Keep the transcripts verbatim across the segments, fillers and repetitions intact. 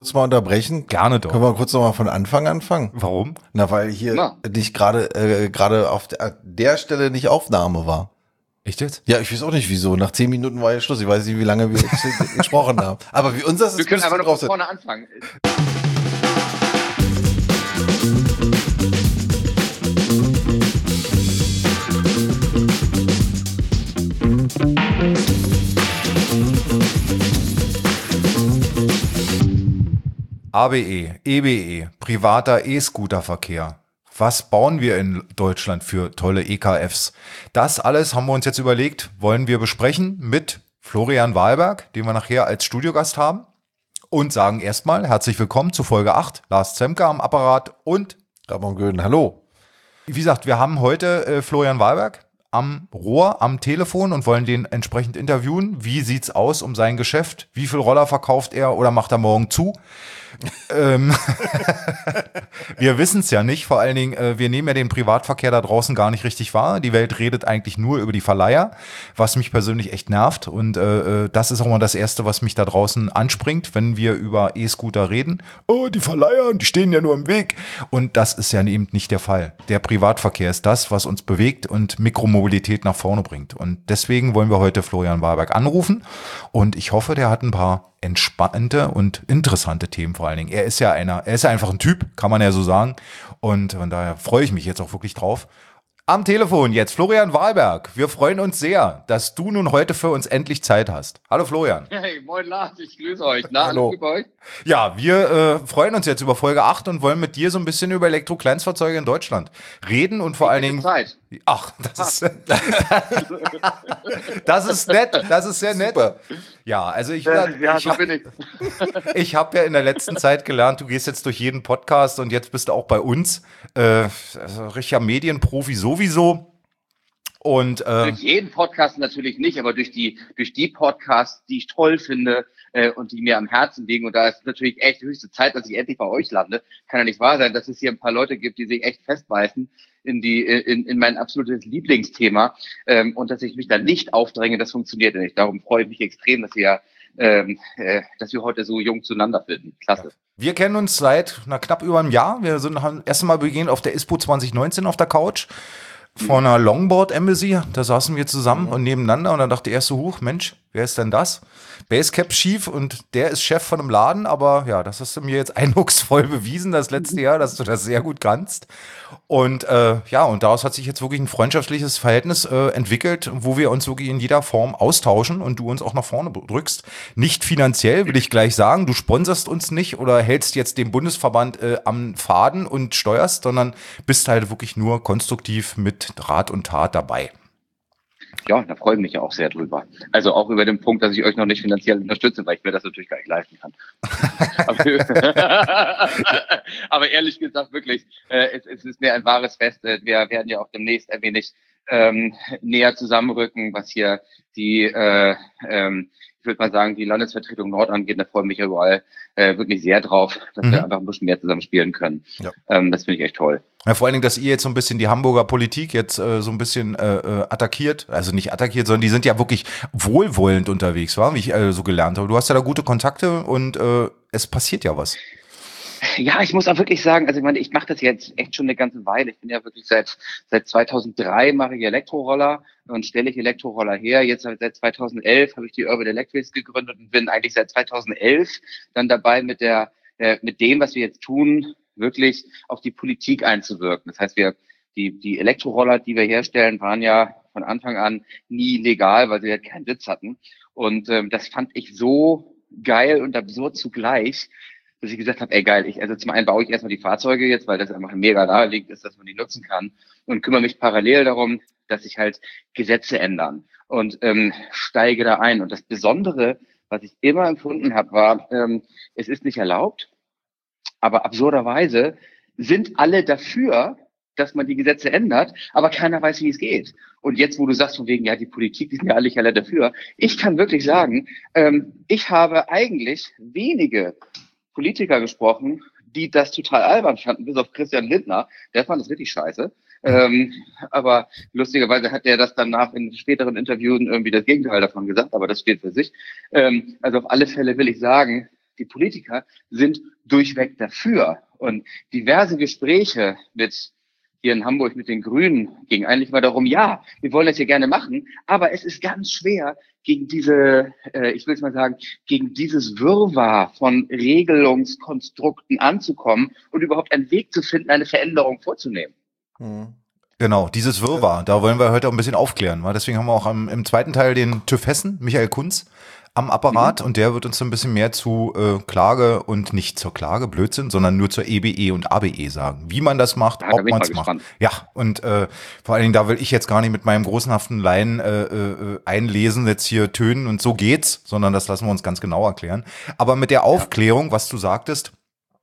Kurz mal unterbrechen? Gerne doch. Können wir kurz noch mal von Anfang anfangen? Warum? Na, weil hier Na. nicht gerade äh, gerade auf der, der Stelle nicht Aufnahme war. Echt jetzt? Ja, ich weiß auch nicht wieso. Nach zehn Minuten war ja Schluss. Ich weiß nicht, wie lange wir jetzt gesprochen haben. Aber wie uns das ist, Wir können müsste einfach noch drauf von sein. vorne anfangen. A B E, E B E, privater E-Scooter-Verkehr. Was bauen wir in Deutschland für tolle E K Fs? Das alles haben wir uns jetzt überlegt, wollen wir besprechen mit Florian Wahlberg, den wir nachher als Studiogast haben. Und sagen erstmal herzlich willkommen zu Folge acht. Lars Zemke am Apparat und Ramon Göden, hallo. wie gesagt, wir haben heute äh, Florian Wahlberg am Rohr, am Telefon und wollen den entsprechend interviewen. Wie sieht's aus um sein Geschäft? Wie viel Roller verkauft er oder macht er morgen zu? ähm, wir wissen es ja nicht. Vor allen Dingen, äh, wir nehmen ja den Privatverkehr da draußen gar nicht richtig wahr. Die Welt redet eigentlich nur über die Verleiher, was mich persönlich echt nervt. Und äh, das ist auch mal das Erste, was mich da draußen anspringt, wenn wir über E-Scooter reden. Oh, die Verleiher, die stehen ja nur im Weg. Und das ist ja eben nicht der Fall. Der Privatverkehr ist das, was uns bewegt und Mikromobilität nach vorne bringt. Und deswegen wollen wir heute Florian Wahlberg anrufen. Und ich hoffe, der hat ein paar entspannte und interessante Themen vor allen Dingen. Er ist ja einer, er ist ja einfach ein Typ, kann man ja so sagen. Und von daher freue ich mich jetzt auch wirklich drauf. Am Telefon jetzt Florian Wahlberg. Wir freuen uns sehr, dass du nun heute für uns endlich Zeit hast. Hallo Florian. Hey, moin Lars, ich grüße euch. Na, Hallo. alles gut bei euch? Ja, wir äh, freuen uns jetzt über Folge acht und wollen mit dir so ein bisschen über Elektro-Kleinstfahrzeuge in Deutschland reden und vor allen Dingen... Zeit. Ach, das ist, das ist nett, das ist sehr nett. Super. Ja, also ich, Ja, ich, ja, ich so bin ich. Ich habe ja in der letzten Zeit gelernt, du gehst jetzt durch jeden Podcast und jetzt bist du auch bei uns. Äh, also richtiger Medienprofi sowieso. Und äh, Durch jeden Podcast natürlich nicht, aber durch die, durch die Podcasts, die ich toll finde äh, und die mir am Herzen liegen. Und da ist natürlich echt höchste Zeit, dass ich endlich bei euch lande. Kann ja nicht wahr sein, dass es hier ein paar Leute gibt, die sich echt festbeißen in die in, in mein absolutes Lieblingsthema ähm, und dass ich mich da nicht aufdränge, das funktioniert nicht. Darum freue ich mich extrem, dass wir ähm, äh, dass wir heute so jung zueinander finden. Klasse. wir kennen uns seit na, knapp über einem Jahr. Wir sind haben erst mal begegnet auf der ISPO zwanzig neunzehn auf der Couch vor einer Longboard Embassy. Da saßen wir zusammen und nebeneinander und dann dachte er so, huch, Mensch, wer ist denn das? Basecap schief und der ist Chef von einem Laden, aber ja, das hast du mir jetzt eindrucksvoll bewiesen das letzte Jahr, dass du das sehr gut kannst. Und äh, ja, und daraus hat sich jetzt wirklich ein freundschaftliches Verhältnis äh, entwickelt, wo wir uns wirklich in jeder Form austauschen und du uns auch nach vorne drückst. Nicht finanziell, will ich gleich sagen, du sponserst uns nicht oder hältst jetzt den Bundesverband äh, am Faden und steuerst, sondern bist halt wirklich nur konstruktiv mit Rat und Tat dabei. Ja, da freue ich mich ja auch sehr drüber. Also auch über den Punkt, dass ich euch noch nicht finanziell unterstütze, weil ich mir das natürlich gar nicht leisten kann. aber, aber ehrlich gesagt, wirklich, äh, es, es ist mir ein wahres Fest. Wir werden ja auch demnächst ein wenig ähm, näher zusammenrücken, was hier die, äh, ähm, ich würde mal sagen, die Landesvertretung Nord angeht. Da freue ich mich überall äh, wirklich sehr drauf, dass Mhm. wir einfach ein bisschen mehr zusammen spielen können. Ja. Ähm, das finde ich echt toll. Ja, vor allen Dingen, dass ihr jetzt so ein bisschen die Hamburger Politik jetzt äh, so ein bisschen äh, äh, attackiert, also nicht attackiert, sondern die sind ja wirklich wohlwollend unterwegs, war, wie ich äh, so gelernt habe. Du hast ja da gute Kontakte und äh, es passiert ja was. Ja, ich muss auch wirklich sagen, also ich meine, ich mache das jetzt echt schon eine ganze Weile. Ich bin ja wirklich seit seit zweitausenddrei mache ich Elektroroller und stelle ich Elektroroller her. Jetzt seit zweitausendelf habe ich die Urban Electrics gegründet und bin eigentlich seit zweitausendelf dann dabei mit der äh, mit dem, was wir jetzt tun, wirklich auf die Politik einzuwirken. Das heißt, wir die die Elektroroller, die wir herstellen, waren ja von Anfang an nie legal, weil sie halt keinen Sitz hatten. Und ähm, das fand ich so geil und absurd zugleich, dass ich gesagt habe, ey geil, ich, also zum einen baue ich erstmal die Fahrzeuge jetzt, weil das einfach mega naheliegend ist, dass man die nutzen kann und kümmere mich parallel darum, dass sich halt Gesetze ändern und ähm, steige da ein. Und das Besondere, was ich immer empfunden habe, war, ähm, es ist nicht erlaubt, aber absurderweise sind alle dafür, dass man die Gesetze ändert, aber keiner weiß, wie es geht. Und jetzt, wo du sagst von wegen, ja, die Politik, die sind ja alle, alle dafür, ich kann wirklich sagen, ähm, ich habe eigentlich wenige Politiker gesprochen, die das total albern fanden, bis auf Christian Lindner. Der fand das richtig scheiße. Ähm, aber lustigerweise hat er das danach in späteren Interviews irgendwie das Gegenteil davon gesagt, aber das steht für sich. Ähm, also auf alle Fälle will ich sagen, die Politiker sind durchweg dafür. Und diverse Gespräche mit hier in Hamburg mit den Grünen ging eigentlich mal darum, ja, wir wollen das hier gerne machen, aber es ist ganz schwer, gegen diese, äh, ich will es mal sagen, gegen dieses Wirrwarr von Regelungskonstrukten anzukommen und überhaupt einen Weg zu finden, eine Veränderung vorzunehmen. Mhm. Genau, dieses Wirrwarr, da wollen wir heute auch ein bisschen aufklären. Weil deswegen haben wir auch am, im zweiten Teil den TÜV Hessen, Michael Kunz, am Apparat, mhm. und der wird uns so ein bisschen mehr zu äh, Klage und nicht zur Klage, Blödsinn, sondern nur zur E B E und A B E sagen. Wie man das macht, ja, ob man es macht. Ja, und äh, vor allen Dingen, da will ich jetzt gar nicht mit meinem großenhaften Laien äh, äh, einlesen, jetzt hier tönen und so geht's, sondern das lassen wir uns ganz genau erklären. Aber mit der Aufklärung, was du sagtest,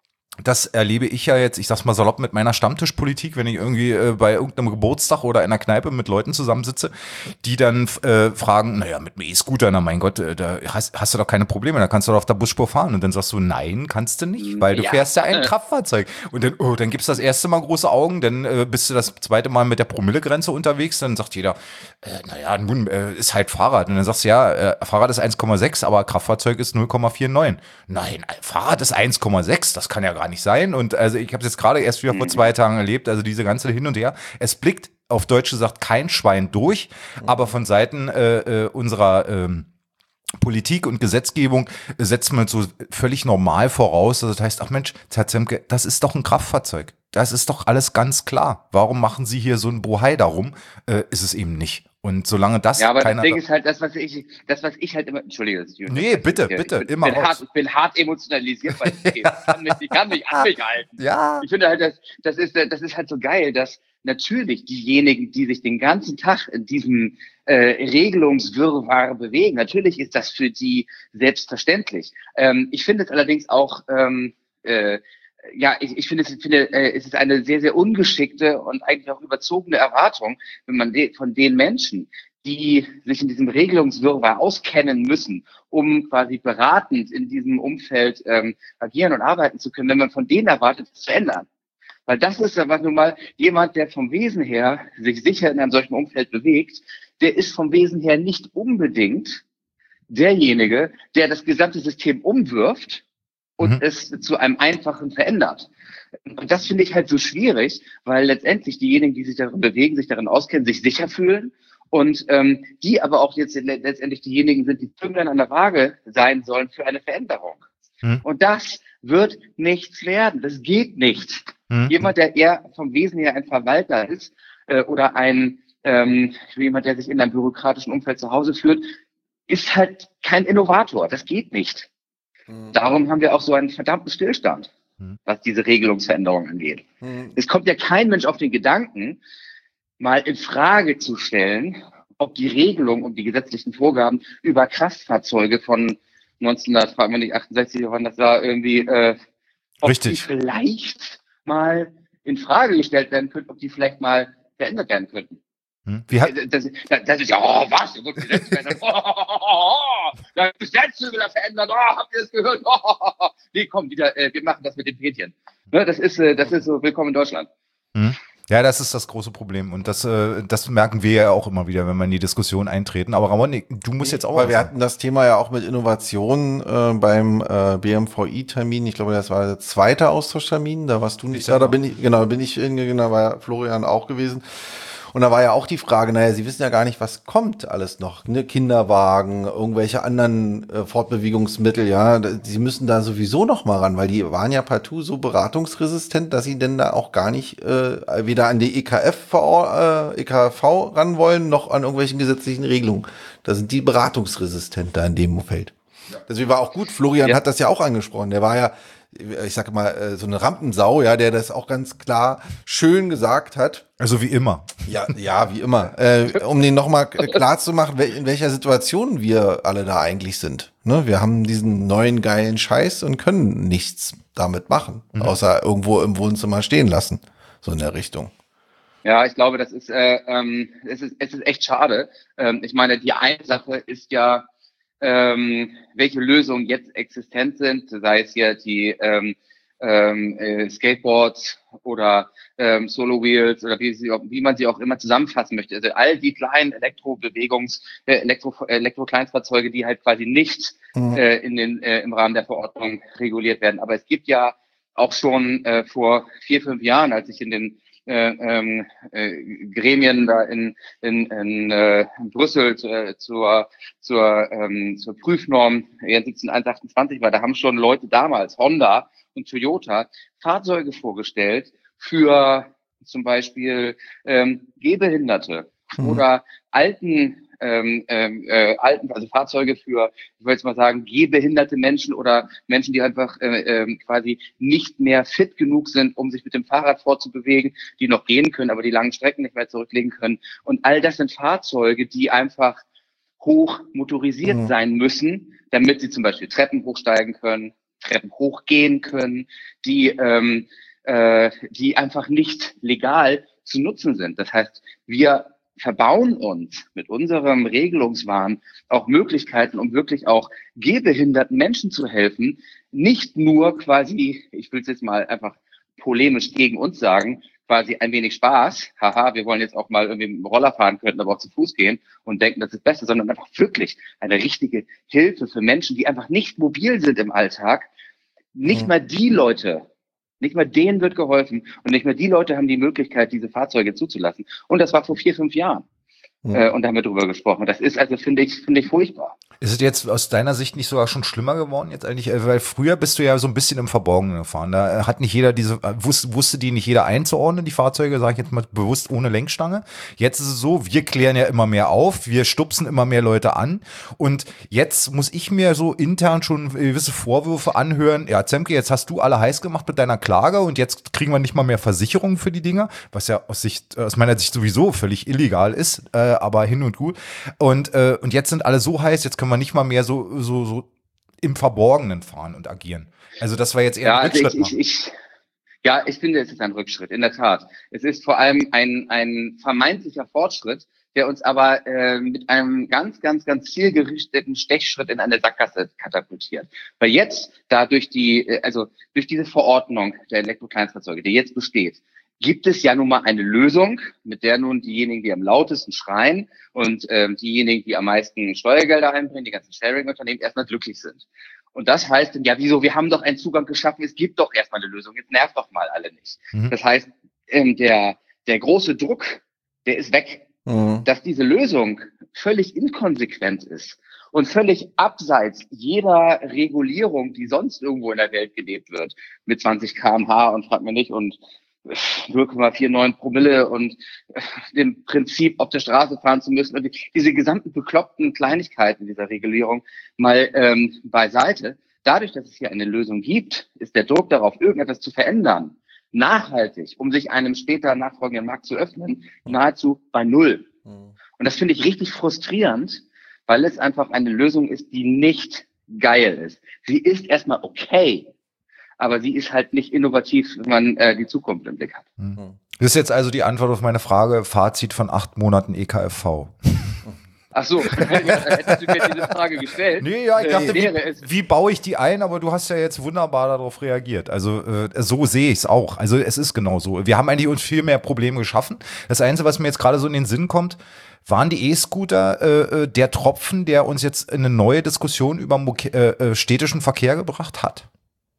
das erlebe ich ja jetzt, ich sag's mal salopp, mit meiner Stammtischpolitik, wenn ich irgendwie äh, bei irgendeinem Geburtstag oder in einer Kneipe mit Leuten zusammensitze, die dann äh, fragen, naja, mit einem E-Scooter, na mein Gott, äh, da hast, hast du doch keine Probleme, da kannst du doch auf der Busspur fahren. Und dann sagst du, nein, kannst du nicht, weil du ja. fährst ja ein Kraftfahrzeug. Und dann, oh, dann gibt's das erste Mal große Augen, dann äh, bist du das zweite Mal mit der Promillegrenze unterwegs, dann sagt jeder, äh, naja, nun äh, ist halt Fahrrad. Und dann sagst du, ja, äh, Fahrrad ist eins Komma sechs, aber Kraftfahrzeug ist null Komma neunundvierzig. Nein, Fahrrad ist eins Komma sechs, das kann ja gar nicht sein. Und also ich habe es jetzt gerade erst wieder vor zwei Tagen erlebt, also diese ganze Hin und Her. Es blickt auf Deutsch gesagt kein Schwein durch, aber von Seiten äh, äh, unserer ähm, Politik und Gesetzgebung setzt man so völlig normal voraus. Also das heißt, ach Mensch, Zemke, das ist doch ein Kraftfahrzeug. Das ist doch alles ganz klar. Warum machen Sie hier so ein Bohai darum? Äh, ist es eben nicht. Und solange das ja, aber keiner... das Ding ist halt, das, was ich, das, was ich halt immer, Entschuldige, das ist nee, bitte, ich, bitte, ich bin, immer bin hart, ich bin hart emotionalisiert, weil ich, kann mich, ich kann mich an mich halten. Ja. Ich finde halt, das, das ist, das ist halt so geil, dass natürlich diejenigen, die sich den ganzen Tag in diesem äh, Regelungswirrwarr bewegen, natürlich ist das für die selbstverständlich. Ähm, ich finde es allerdings auch, ähm, äh, ja, ich, ich finde, es, finde äh, es ist eine sehr, sehr ungeschickte und eigentlich auch überzogene Erwartung, wenn man de- von den Menschen, die sich in diesem Regelungswirrwarr auskennen müssen, um quasi beratend in diesem Umfeld ähm, agieren und arbeiten zu können, wenn man von denen erwartet, es zu ändern. Weil das ist aber nun mal jemand, der vom Wesen her sich sicher in einem solchen Umfeld bewegt, der ist vom Wesen her nicht unbedingt derjenige, der das gesamte System umwirft und mhm. es zu einem einfachen verändert. Und das finde ich halt so schwierig, weil letztendlich diejenigen, die sich darin bewegen, sich darin auskennen, sich sicher fühlen und ähm, die aber auch jetzt letztendlich diejenigen sind, die Zünglein an der Waage sein sollen für eine Veränderung. Mhm. Und das wird nichts werden. Das geht nicht. Mhm. Jemand, der eher vom Wesen her ein Verwalter ist äh, oder ein ähm, jemand, der sich in einem bürokratischen Umfeld zu Hause führt, ist halt kein Innovator. Das geht nicht. Mhm. Darum haben wir auch so einen verdammten Stillstand, mhm. was diese Regelungsveränderung angeht. Mhm. Es kommt ja kein Mensch auf den Gedanken, mal in Frage zu stellen, ob die Regelung und die gesetzlichen Vorgaben über Kraftfahrzeuge von neunzehnhundertachtundsechzig, wann das war, irgendwie, äh, ob Richtig. die vielleicht mal in Frage gestellt werden könnten, ob die vielleicht mal verändert werden könnten. Hm. Wie hat das, das, das ist ja, oh, was, da wird Gesetz verändert, oh, oh, oh, oh, oh, das Gesetz wird wieder verändert, oh, habt ihr das gehört? Oh, oh, oh. Nee, komm, wieder, äh, wir machen das mit den Prätien. Ne, das ist, äh, das ist so, willkommen in Deutschland. Hm. Ja, das ist das große Problem und das, äh, das merken wir ja auch immer wieder, wenn wir in die Diskussion eintreten. Aber Ramon, du musst jetzt auch. Weil wir sagen. hatten das Thema ja auch mit Innovationen äh, beim äh, B M V I-Termin. Ich glaube, das war der zweite Austauschtermin. Da warst du nicht da. Da bin ich, genau, bin ich in, genau, war Florian auch gewesen. Und da war ja auch die Frage, naja, sie wissen ja gar nicht, was kommt alles noch, ne? Kinderwagen, irgendwelche anderen äh, Fortbewegungsmittel, ja, sie müssen da sowieso noch mal ran, weil die waren ja partout so beratungsresistent, dass sie denn da auch gar nicht äh, weder an die E K F, äh, E K V ran wollen, noch an irgendwelchen gesetzlichen Regelungen. Da sind die beratungsresistent da in dem Feld. Ja. Deswegen war auch gut, Florian ja. hat das ja auch angesprochen, der war ja, ich sag mal, so eine Rampensau, ja, der das auch ganz klar schön gesagt hat. Also wie immer. Ja, ja, wie immer. Äh, um den nochmal klar zu machen, in welcher Situation wir alle da eigentlich sind. Ne? Wir haben diesen neuen geilen Scheiß und können nichts damit machen, mhm. außer irgendwo im Wohnzimmer stehen lassen. So in der Richtung. Ja, ich glaube, das ist, äh, ähm, es ist, es ist echt schade. Ähm, ich meine, die eine Sache ist ja, ähm, welche Lösungen jetzt existent sind, sei es hier die ähm, ähm, äh, Skateboards oder ähm, Solo-Wheels oder wie, sie, wie man sie auch immer zusammenfassen möchte. Also all die kleinen Elektrobewegungs-, äh, Elektro, Elektro-Kleinstfahrzeuge, die halt quasi nicht Mhm. äh, in den, äh, im Rahmen der Verordnung reguliert werden. Aber es gibt ja auch schon äh, vor vier, fünf Jahren, als ich in den äh, ähm, äh, Gremien da in, in, in, äh, in Brüssel äh, zur, zur, ähm, zur Prüfnorm E N siebzehn eins achtundzwanzig war, da haben schon Leute damals, Honda und Toyota, Fahrzeuge vorgestellt für zum Beispiel ähm, Gehbehinderte Mhm. oder alten ähm, ähm, äh, alten, also Fahrzeuge für, ich wollte jetzt mal sagen, gehbehinderte Menschen oder Menschen, die einfach äh, äh, quasi nicht mehr fit genug sind, um sich mit dem Fahrrad fortzubewegen, die noch gehen können, aber die langen Strecken nicht mehr zurücklegen können. Und all das sind Fahrzeuge, die einfach hoch motorisiert Mhm. sein müssen, damit sie zum Beispiel Treppen hochsteigen können, Treppen hochgehen können, die ähm, äh, die einfach nicht legal zu nutzen sind. Das heißt, wir verbauen uns mit unserem Regelungswahn auch Möglichkeiten, um wirklich auch gehbehinderten Menschen zu helfen, nicht nur quasi, ich will es jetzt mal einfach polemisch gegen uns sagen, quasi ein wenig Spaß, haha, wir wollen jetzt auch mal irgendwie mit dem Roller fahren, könnten aber auch zu Fuß gehen und denken, das ist das Beste, sondern einfach wirklich eine richtige Hilfe für Menschen, die einfach nicht mobil sind im Alltag. Nicht Mhm. mal die Leute, nicht mal denen wird geholfen und nicht mal die Leute haben die Möglichkeit, diese Fahrzeuge zuzulassen. Und das war vor vier, fünf Jahren. Mhm. Äh, und da haben wir drüber gesprochen. Das ist also, finde ich, finde ich furchtbar. Ist es jetzt aus deiner Sicht nicht sogar schon schlimmer geworden jetzt eigentlich? Äh, Weil früher bist du ja so ein bisschen im Verborgenen gefahren. Da hat nicht jeder diese, äh, wusste, wusste die nicht jeder einzuordnen, die Fahrzeuge, sage ich jetzt mal bewusst ohne Lenkstange. Jetzt ist es so, wir klären ja immer mehr auf, wir stupsen immer mehr Leute an. Und jetzt muss ich mir so intern schon gewisse Vorwürfe anhören. Ja, Zemke, jetzt hast du alle heiß gemacht mit deiner Klage und jetzt kriegen wir nicht mal mehr Versicherungen für die Dinger, was ja aus Sicht, aus meiner Sicht sowieso völlig illegal ist, äh, aber hin und gut. Und, äh, und jetzt sind alle so heiß, jetzt können wir nicht mal mehr so, so, so im Verborgenen fahren und agieren. Also das war jetzt eher Ja, ein also Rückschritt ich, ich, machen. ich, ja, ich finde, es ist ein Rückschritt, in der Tat. Es ist vor allem ein, ein vermeintlicher Fortschritt, der uns aber äh, mit einem ganz, ganz, ganz zielgerichteten Stechschritt in eine Sackgasse katapultiert. Weil jetzt, da durch die, äh, also durch diese Verordnung der Elektrokleinstfahrzeuge, die jetzt besteht, gibt es ja nun mal eine Lösung, mit der nun diejenigen, die am lautesten schreien und ähm, diejenigen, die am meisten Steuergelder einbringen, die ganzen Sharing-Unternehmen, erstmal glücklich sind. Und das heißt dann, ja, wieso, wir haben doch einen Zugang geschaffen, es gibt doch erstmal eine Lösung, jetzt nervt doch mal alle nicht. Mhm. Das heißt, ähm, der, der große Druck, der ist weg. Mhm. Dass diese Lösung völlig inkonsequent ist und völlig abseits jeder Regulierung, die sonst irgendwo in der Welt gelebt wird, mit zwanzig Kilometer pro Stunde und fragt man nicht und null Komma neunundvierzig Promille und dem Prinzip auf der Straße fahren zu müssen und die, diese gesamten bekloppten Kleinigkeiten dieser Regulierung mal ähm, beiseite. Dadurch, dass es hier eine Lösung gibt, ist der Druck darauf, irgendetwas zu verändern, nachhaltig, um sich einem später nachfolgenden Markt zu öffnen, nahezu bei Null. Mhm. Und das finde ich richtig frustrierend, weil es einfach eine Lösung ist, die nicht geil ist. Sie ist erstmal okay, aber sie ist halt nicht innovativ, wenn man äh, die Zukunft im Blick hat. Mhm. Das ist jetzt also die Antwort auf meine Frage, Fazit von acht Monaten E K F V. Ach so, ja, dann hättest du mir diese Frage gestellt. Nee, ja, ich dachte, äh, wäre wie, es wie baue ich die ein? Aber du hast ja jetzt wunderbar darauf reagiert. Also äh, so sehe ich es auch. Also es ist genau so. Wir haben eigentlich uns viel mehr Probleme geschaffen. Das Einzige, was mir jetzt gerade so in den Sinn kommt, waren die E-Scooter äh, der Tropfen, der uns jetzt in eine neue Diskussion über Moke- äh, städtischen Verkehr gebracht hat?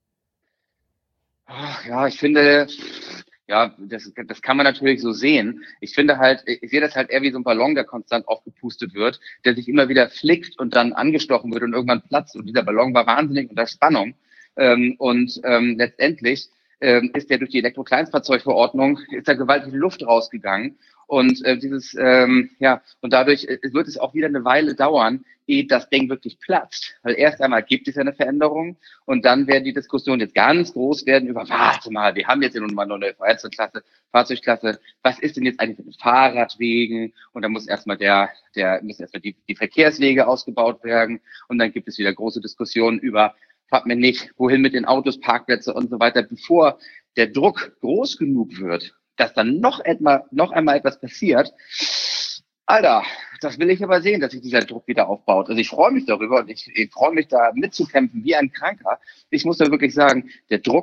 Ach, ja, ich finde, ja, das, das kann man natürlich so sehen. Ich finde halt, ich sehe das halt eher wie so ein Ballon, der konstant aufgepustet wird, der sich immer wieder flickt und dann angestochen wird und irgendwann platzt. Und dieser Ballon war wahnsinnig unter Spannung. Ähm, und ähm, letztendlich ähm, ist der durch die Elektrokleinstfahrzeugverordnung, ist da gewaltig Luft rausgegangen. Und äh, dieses, ähm, ja, und dadurch äh, wird es auch wieder eine Weile dauern, ehe das Ding wirklich platzt. Weil erst einmal gibt es ja eine Veränderung und dann werden die Diskussionen jetzt ganz groß werden über, warte mal, wir haben jetzt ja nun mal eine neue Fahrzeugklasse, Fahrzeugklasse, was ist denn jetzt eigentlich mit den Fahrradwegen? Und dann muss erstmal der, der, müssen erstmal die, die Verkehrswege ausgebaut werden und dann gibt es wieder große Diskussionen über, fragt man nicht, wohin mit den Autos, Parkplätze und so weiter, bevor der Druck groß genug wird, dass dann noch einmal, noch einmal etwas passiert. Alter, das will ich aber sehen, dass sich dieser Druck wieder aufbaut. Also ich freue mich darüber und ich, ich freue mich da mitzukämpfen wie ein Kranker. Ich muss da wirklich sagen, der Druck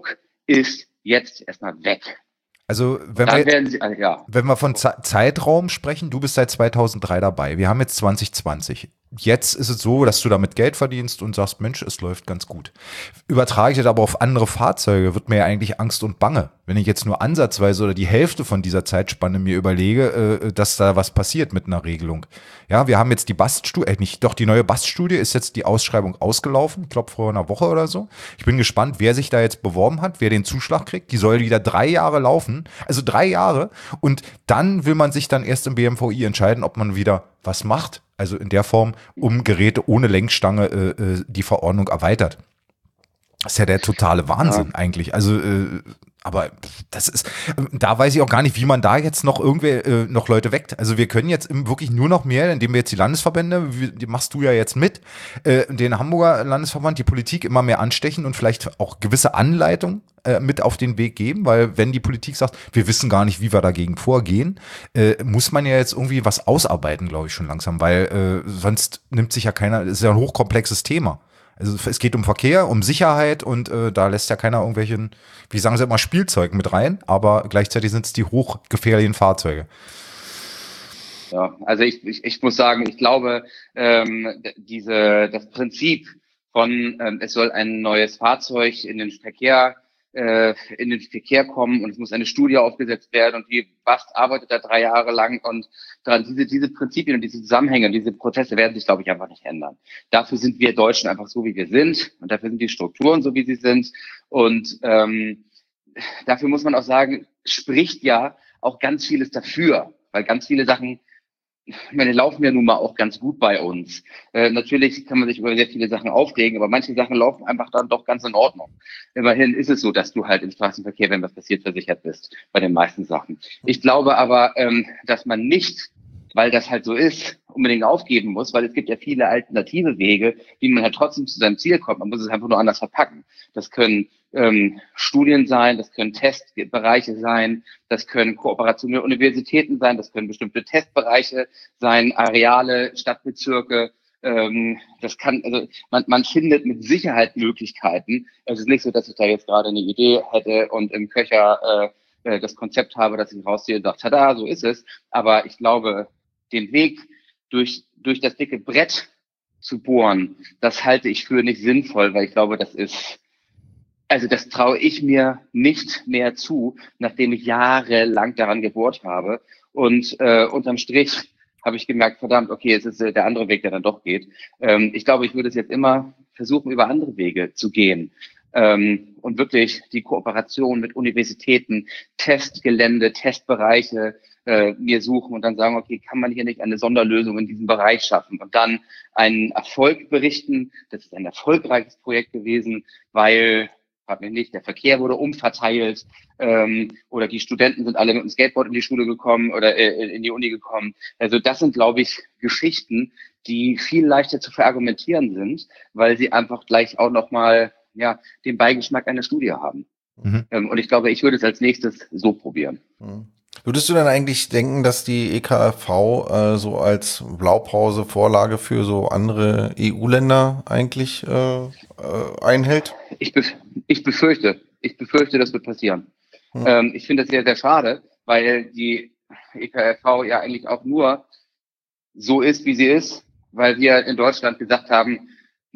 ist jetzt erstmal weg. Also wenn Dann wir, werden sie, also, ja. wenn wir von Ze- Zeitraum sprechen, du bist seit zweitausenddrei dabei. Wir haben jetzt zwanzig zwanzig. Jetzt ist es so, dass du damit Geld verdienst und sagst, Mensch, es läuft ganz gut. Übertrage ich das aber auf andere Fahrzeuge, wird mir ja eigentlich Angst und Bange. Wenn ich jetzt nur ansatzweise oder die Hälfte von dieser Zeitspanne mir überlege, äh, dass da was passiert mit einer Regelung. Ja, wir haben jetzt die Bast-Studie, äh, nicht, doch die neue Bast-Studie ist jetzt die Ausschreibung ausgelaufen, ich glaube vor einer Woche oder so. Ich bin gespannt, wer sich da jetzt beworben hat, wer den Zuschlag kriegt. Die soll wieder drei Jahre laufen, also drei Jahre. Und dann will man sich dann erst im B M V I entscheiden, ob man wieder was macht. Also in der Form, um Geräte ohne Lenkstange äh, äh, die Verordnung erweitert. Das ist ja der totale Wahnsinn Ja. eigentlich. Also, äh, aber das ist, da weiß ich auch gar nicht, wie man da jetzt noch irgendwer, äh, noch Leute weckt. Also wir können jetzt im- wirklich nur noch mehr, indem wir jetzt die Landesverbände, wie, die machst du ja jetzt mit, äh, den Hamburger Landesverband, die Politik immer mehr anstechen und vielleicht auch gewisse Anleitungen äh, mit auf den Weg geben, weil wenn die Politik sagt, wir wissen gar nicht, wie wir dagegen vorgehen, äh, muss man ja jetzt irgendwie was ausarbeiten, glaube ich, schon langsam, weil äh, sonst nimmt sich ja keiner, das ist ja ein hochkomplexes Thema. Also es geht um Verkehr, um Sicherheit und äh, da lässt ja keiner irgendwelchen, wie sagen sie immer, Spielzeug mit rein, aber gleichzeitig sind es die hochgefährlichen Fahrzeuge. Ja, also ich, ich, ich muss sagen, ich glaube, ähm, diese, das Prinzip von, ähm, es soll ein neues Fahrzeug in den Verkehr, äh, in den Verkehr kommen und es muss eine Studie aufgesetzt werden und die B A S T arbeitet da drei Jahre lang und dran, diese, diese Prinzipien und diese Zusammenhänge und diese Prozesse werden sich, glaube ich, einfach nicht ändern. Dafür sind wir Deutschen einfach so, wie wir sind und dafür sind die Strukturen so, wie sie sind und ähm, dafür muss man auch sagen, spricht ja auch ganz vieles dafür, weil ganz viele Sachen, ich meine, laufen ja nun mal auch ganz gut bei uns. Äh, natürlich kann man sich über sehr viele Sachen aufregen, aber manche Sachen laufen einfach dann doch ganz in Ordnung. Immerhin ist es so, dass du halt im Straßenverkehr, wenn was passiert, versichert bist, bei den meisten Sachen. Ich glaube aber, ähm, dass man nicht, weil das halt so ist, unbedingt aufgeben muss, weil es gibt ja viele alternative Wege, wie man halt trotzdem zu seinem Ziel kommt. Man muss es einfach nur anders verpacken. Das können ähm, Studien sein, das können Testbereiche sein, das können Kooperationen mit Universitäten sein, das können bestimmte Testbereiche sein, Areale, Stadtbezirke. Ähm, das kann, also man, man findet mit Sicherheit Möglichkeiten. Es ist nicht so, dass ich da jetzt gerade eine Idee hätte und im Köcher äh, das Konzept habe, dass ich rausziehe und sage, tada, so ist es. Aber ich glaube, den Weg durch, durch das dicke Brett zu bohren, das halte ich für nicht sinnvoll, weil ich glaube, das ist, also das traue ich mir nicht mehr zu, nachdem ich jahrelang daran gebohrt habe. Und äh, unterm Strich habe ich gemerkt, verdammt, okay, es ist äh, der andere Weg, der dann doch geht. Ähm, ich glaube, ich würde es jetzt immer versuchen, über andere Wege zu gehen. Ähm, und wirklich die Kooperation mit Universitäten, Testgelände, Testbereiche äh, mir suchen und dann sagen, okay, kann man hier nicht eine Sonderlösung in diesem Bereich schaffen und dann einen Erfolg berichten. Das ist ein erfolgreiches Projekt gewesen, weil, frag mich nicht, der Verkehr wurde umverteilt ähm, oder die Studenten sind alle mit dem Skateboard in die Schule gekommen oder äh, in die Uni gekommen. Also das sind, glaube ich, Geschichten, die viel leichter zu verargumentieren sind, weil sie einfach gleich auch nochmal ja, den Beigeschmack einer Studie haben. Mhm. Ähm, und ich glaube, ich würde es als nächstes so probieren. Mhm. Würdest du dann eigentlich denken, dass die E K F V äh, so als Blaupause, Vorlage für so andere E U-Länder eigentlich äh, äh, einhält? Ich, bef ich befürchte, ich befürchte, das wird passieren. Hm. Ähm, ich finde das sehr, sehr schade, weil die E K F V ja eigentlich auch nur so ist, wie sie ist, weil wir in Deutschland gesagt haben,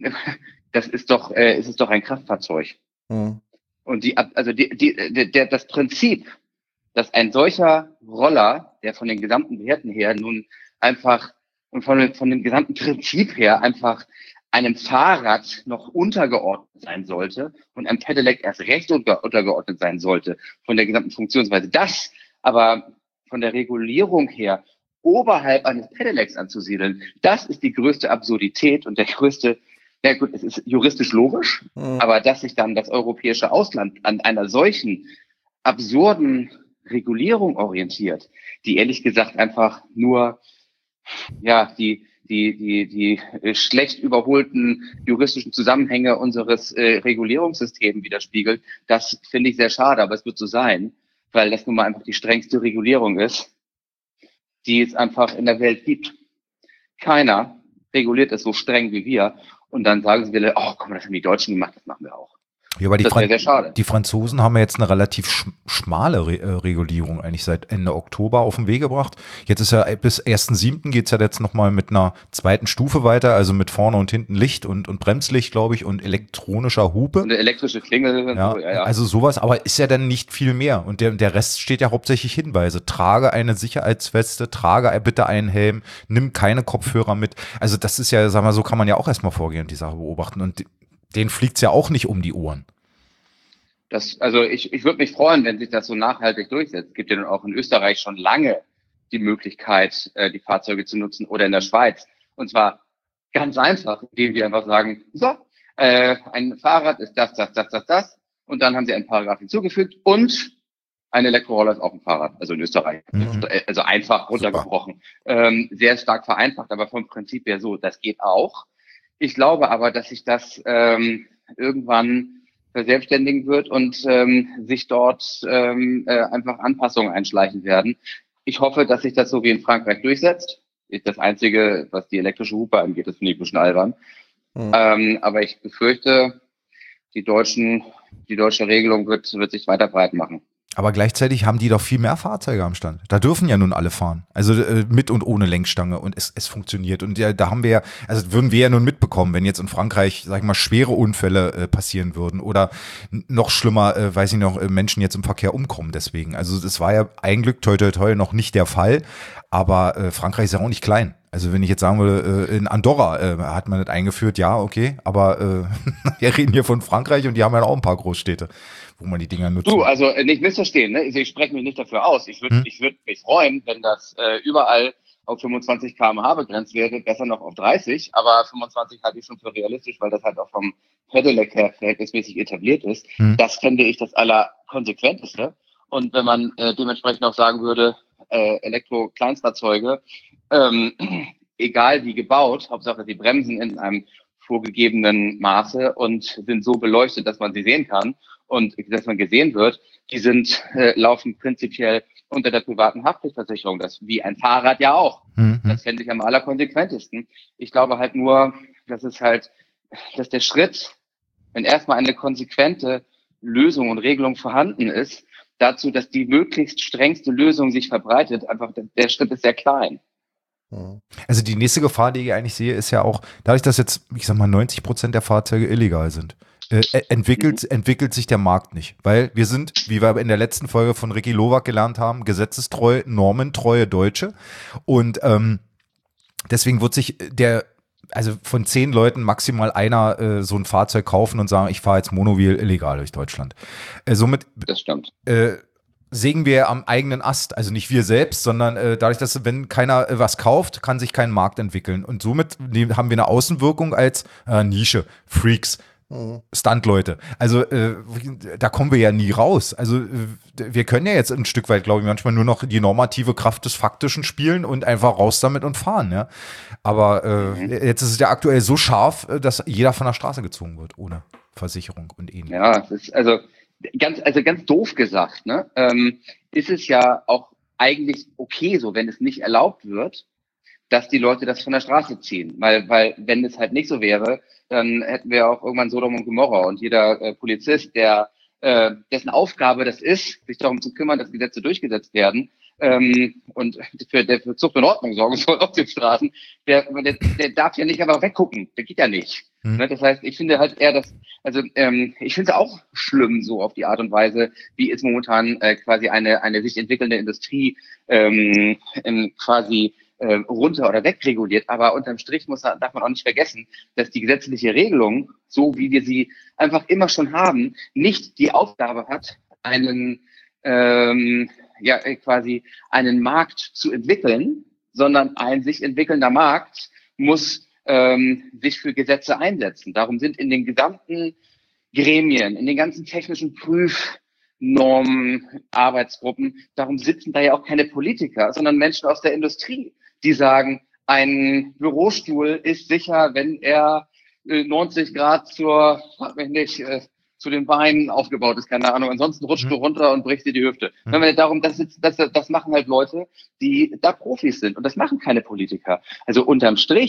das ist doch, äh, es ist doch ein Kraftfahrzeug. Hm. Und die, also die, die, der, das Prinzip, dass ein solcher Roller, der von den gesamten Werten her nun einfach und von, von dem gesamten Prinzip her einfach einem Fahrrad noch untergeordnet sein sollte und einem Pedelec erst recht unter, untergeordnet sein sollte von der gesamten Funktionsweise. Das aber von der Regulierung her oberhalb eines Pedelecs anzusiedeln, das ist die größte Absurdität und der größte, ja gut, es ist juristisch logisch, mhm. aber dass sich dann das europäische Ausland an einer solchen absurden Regulierung orientiert, die ehrlich gesagt einfach nur ja die die die die äh, schlecht überholten juristischen Zusammenhänge unseres äh, Regulierungssystems widerspiegelt. Das finde ich sehr schade, aber es wird so sein, weil das nun mal einfach die strengste Regulierung ist, die es einfach in der Welt gibt. Keiner reguliert es so streng wie wir und dann sagen sie wieder, oh, komm, das haben die Deutschen gemacht, das machen wir auch. Ja, aber die, Das wäre Fran sehr schade. die Franzosen haben ja jetzt eine relativ sch schmale Re äh, Regulierung eigentlich seit Ende Oktober auf den Weg gebracht. Jetzt ist ja bis ersten siebten geht's ja jetzt nochmal mit einer zweiten Stufe weiter, also mit vorne und hinten Licht und, und Bremslicht, glaube ich, und elektronischer Hupe. Eine elektrische Klingel und Ja, so, ja, ja. also sowas, aber ist ja dann nicht viel mehr. Und der, der Rest steht ja hauptsächlich Hinweise. Trage eine Sicherheitsweste, trage bitte einen Helm, nimm keine Kopfhörer mit. Also das ist ja, sag mal, so kann man ja auch erstmal vorgehen und die Sache beobachten. Und denen fliegt's ja auch nicht um die Ohren. Das, also ich, ich würde mich freuen, wenn sich das so nachhaltig durchsetzt. Es gibt ja nun auch in Österreich schon lange die Möglichkeit, äh, die Fahrzeuge zu nutzen oder in der Schweiz. Und zwar ganz einfach, indem wir einfach sagen, so, äh, ein Fahrrad ist das, das, das, das, das. Und dann haben sie einen Paragraph hinzugefügt und ein Elektroroller ist auch ein Fahrrad, also in Österreich. Mhm. Also einfach runtergebrochen. Ähm, sehr stark vereinfacht, aber vom Prinzip her so, das geht auch. Ich glaube aber, dass sich das ähm, irgendwann verselbstständigen wird und ähm, sich dort ähm, äh, einfach Anpassungen einschleichen werden. Ich hoffe, dass sich das so wie in Frankreich durchsetzt. Ist das Einzige, was die elektrische Hupe angeht, das finde ich ein bisschen albern. Mhm. Ähm, aber ich befürchte, die deutschen, die deutsche Regelung wird, wird sich weiter breit machen. Aber gleichzeitig haben die doch viel mehr Fahrzeuge am Stand. Da dürfen ja nun alle fahren. Also äh, mit und ohne Lenkstange und es, es funktioniert. Und ja, da haben wir ja, also würden wir ja nun mitbekommen, wenn jetzt in Frankreich, sag ich mal, schwere Unfälle äh, passieren würden oder noch schlimmer, äh, weiß ich noch, äh, Menschen jetzt im Verkehr umkommen deswegen. Also das war ja ein Glück, toi toi toi, noch nicht der Fall. Aber äh, Frankreich ist ja auch nicht klein. Also wenn ich jetzt sagen würde, äh, in Andorra äh, hat man das eingeführt, ja, okay, aber äh, wir reden hier von Frankreich und die haben ja auch ein paar Großstädte, wo man die Dinger nutzt. Du, also nicht missverstehen, ne? Ich spreche mich nicht dafür aus. Ich würde hm? ich würd mich freuen, wenn das äh, überall auf fünfundzwanzig Kilometer pro Stunde begrenzt wäre, besser noch auf dreißig, aber fünfundzwanzig halte ich schon für realistisch, weil das halt auch vom Pedelec her verhältnismäßig etabliert ist. Hm. Das fände ich das Allerkonsequenteste. Und wenn man äh, dementsprechend auch sagen würde, äh, Elektro-Kleinstfahrzeuge, ähm, egal wie gebaut, Hauptsache die bremsen in einem vorgegebenen Maße und sind so beleuchtet, dass man sie sehen kann und dass man gesehen wird, die sind äh, laufen prinzipiell unter der privaten Haftpflichtversicherung, das wie ein Fahrrad ja auch. Mhm. Das fände ich am allerkonsequentesten. Ich glaube halt nur, dass es halt, dass der Schritt, wenn erstmal eine konsequente Lösung und Regelung vorhanden ist, dazu, dass die möglichst strengste Lösung sich verbreitet, einfach der Schritt ist sehr klein. Also die nächste Gefahr, die ich eigentlich sehe, ist ja auch, dadurch, dass jetzt, ich sag mal, neunzig Prozent der Fahrzeuge illegal sind, äh, entwickelt, mhm. entwickelt sich der Markt nicht. Weil wir sind, wie wir in der letzten Folge von Ricky Lowak gelernt haben, gesetzestreu, normentreue Deutsche. Und ähm, deswegen wird sich der, also von zehn Leuten maximal einer äh, so ein Fahrzeug kaufen und sagen, ich fahre jetzt Monowheel illegal durch Deutschland. Äh, somit das stimmt. Äh, sägen wir am eigenen Ast, also nicht wir selbst, sondern äh, dadurch, dass wenn keiner äh, was kauft, kann sich kein Markt entwickeln und somit haben wir eine Außenwirkung als äh, Nische, Freaks, mhm. Stuntleute. Also äh, da kommen wir ja nie raus. Also äh, wir können ja jetzt ein Stück weit, glaube ich, manchmal nur noch die normative Kraft des Faktischen spielen und einfach raus damit und fahren. Ja? Aber äh, mhm. jetzt ist es ja aktuell so scharf, dass jeder von der Straße gezogen wird, ohne Versicherung und ähnliches. Ja, es ist also Ganz, also ganz doof gesagt, ne, ähm, ist es ja auch eigentlich okay so, wenn es nicht erlaubt wird, dass die Leute das von der Straße ziehen. Weil, weil wenn es halt nicht so wäre, dann hätten wir auch irgendwann Sodom und Gomorra und jeder äh, Polizist, der äh, dessen Aufgabe das ist, sich darum zu kümmern, dass Gesetze durchgesetzt werden ähm, und für, der für Zucht und Ordnung sorgen soll auf den Straßen, der, der, der darf ja nicht einfach weggucken. Der geht ja nicht. Hm. Ne? Das heißt, ich finde halt eher, dass Also ähm, ich finde es auch schlimm, so auf die Art und Weise, wie es momentan äh, quasi eine eine sich entwickelnde Industrie ähm, ähm, quasi äh, runter- oder wegreguliert. Aber unterm Strich muss darf man auch nicht vergessen, dass die gesetzliche Regelung, so wie wir sie einfach immer schon haben, nicht die Aufgabe hat, einen ähm, ja quasi einen Markt zu entwickeln, sondern ein sich entwickelnder Markt muss ähm, sich für Gesetze einsetzen. Darum sind in den gesamten Gremien, in den ganzen technischen Prüfnormen, Arbeitsgruppen, darum sitzen da ja auch keine Politiker, sondern Menschen aus der Industrie, die sagen, ein Bürostuhl ist sicher, wenn er äh, neunzig Grad zur, frag mich nicht, äh, zu den Beinen aufgebaut ist, keine Ahnung. Ansonsten rutscht mhm. du runter und brichst dir die Hüfte. Mhm. Wenn wir darum, das, ist, das, das machen halt Leute, die da Profis sind und das machen keine Politiker. Also unterm Strich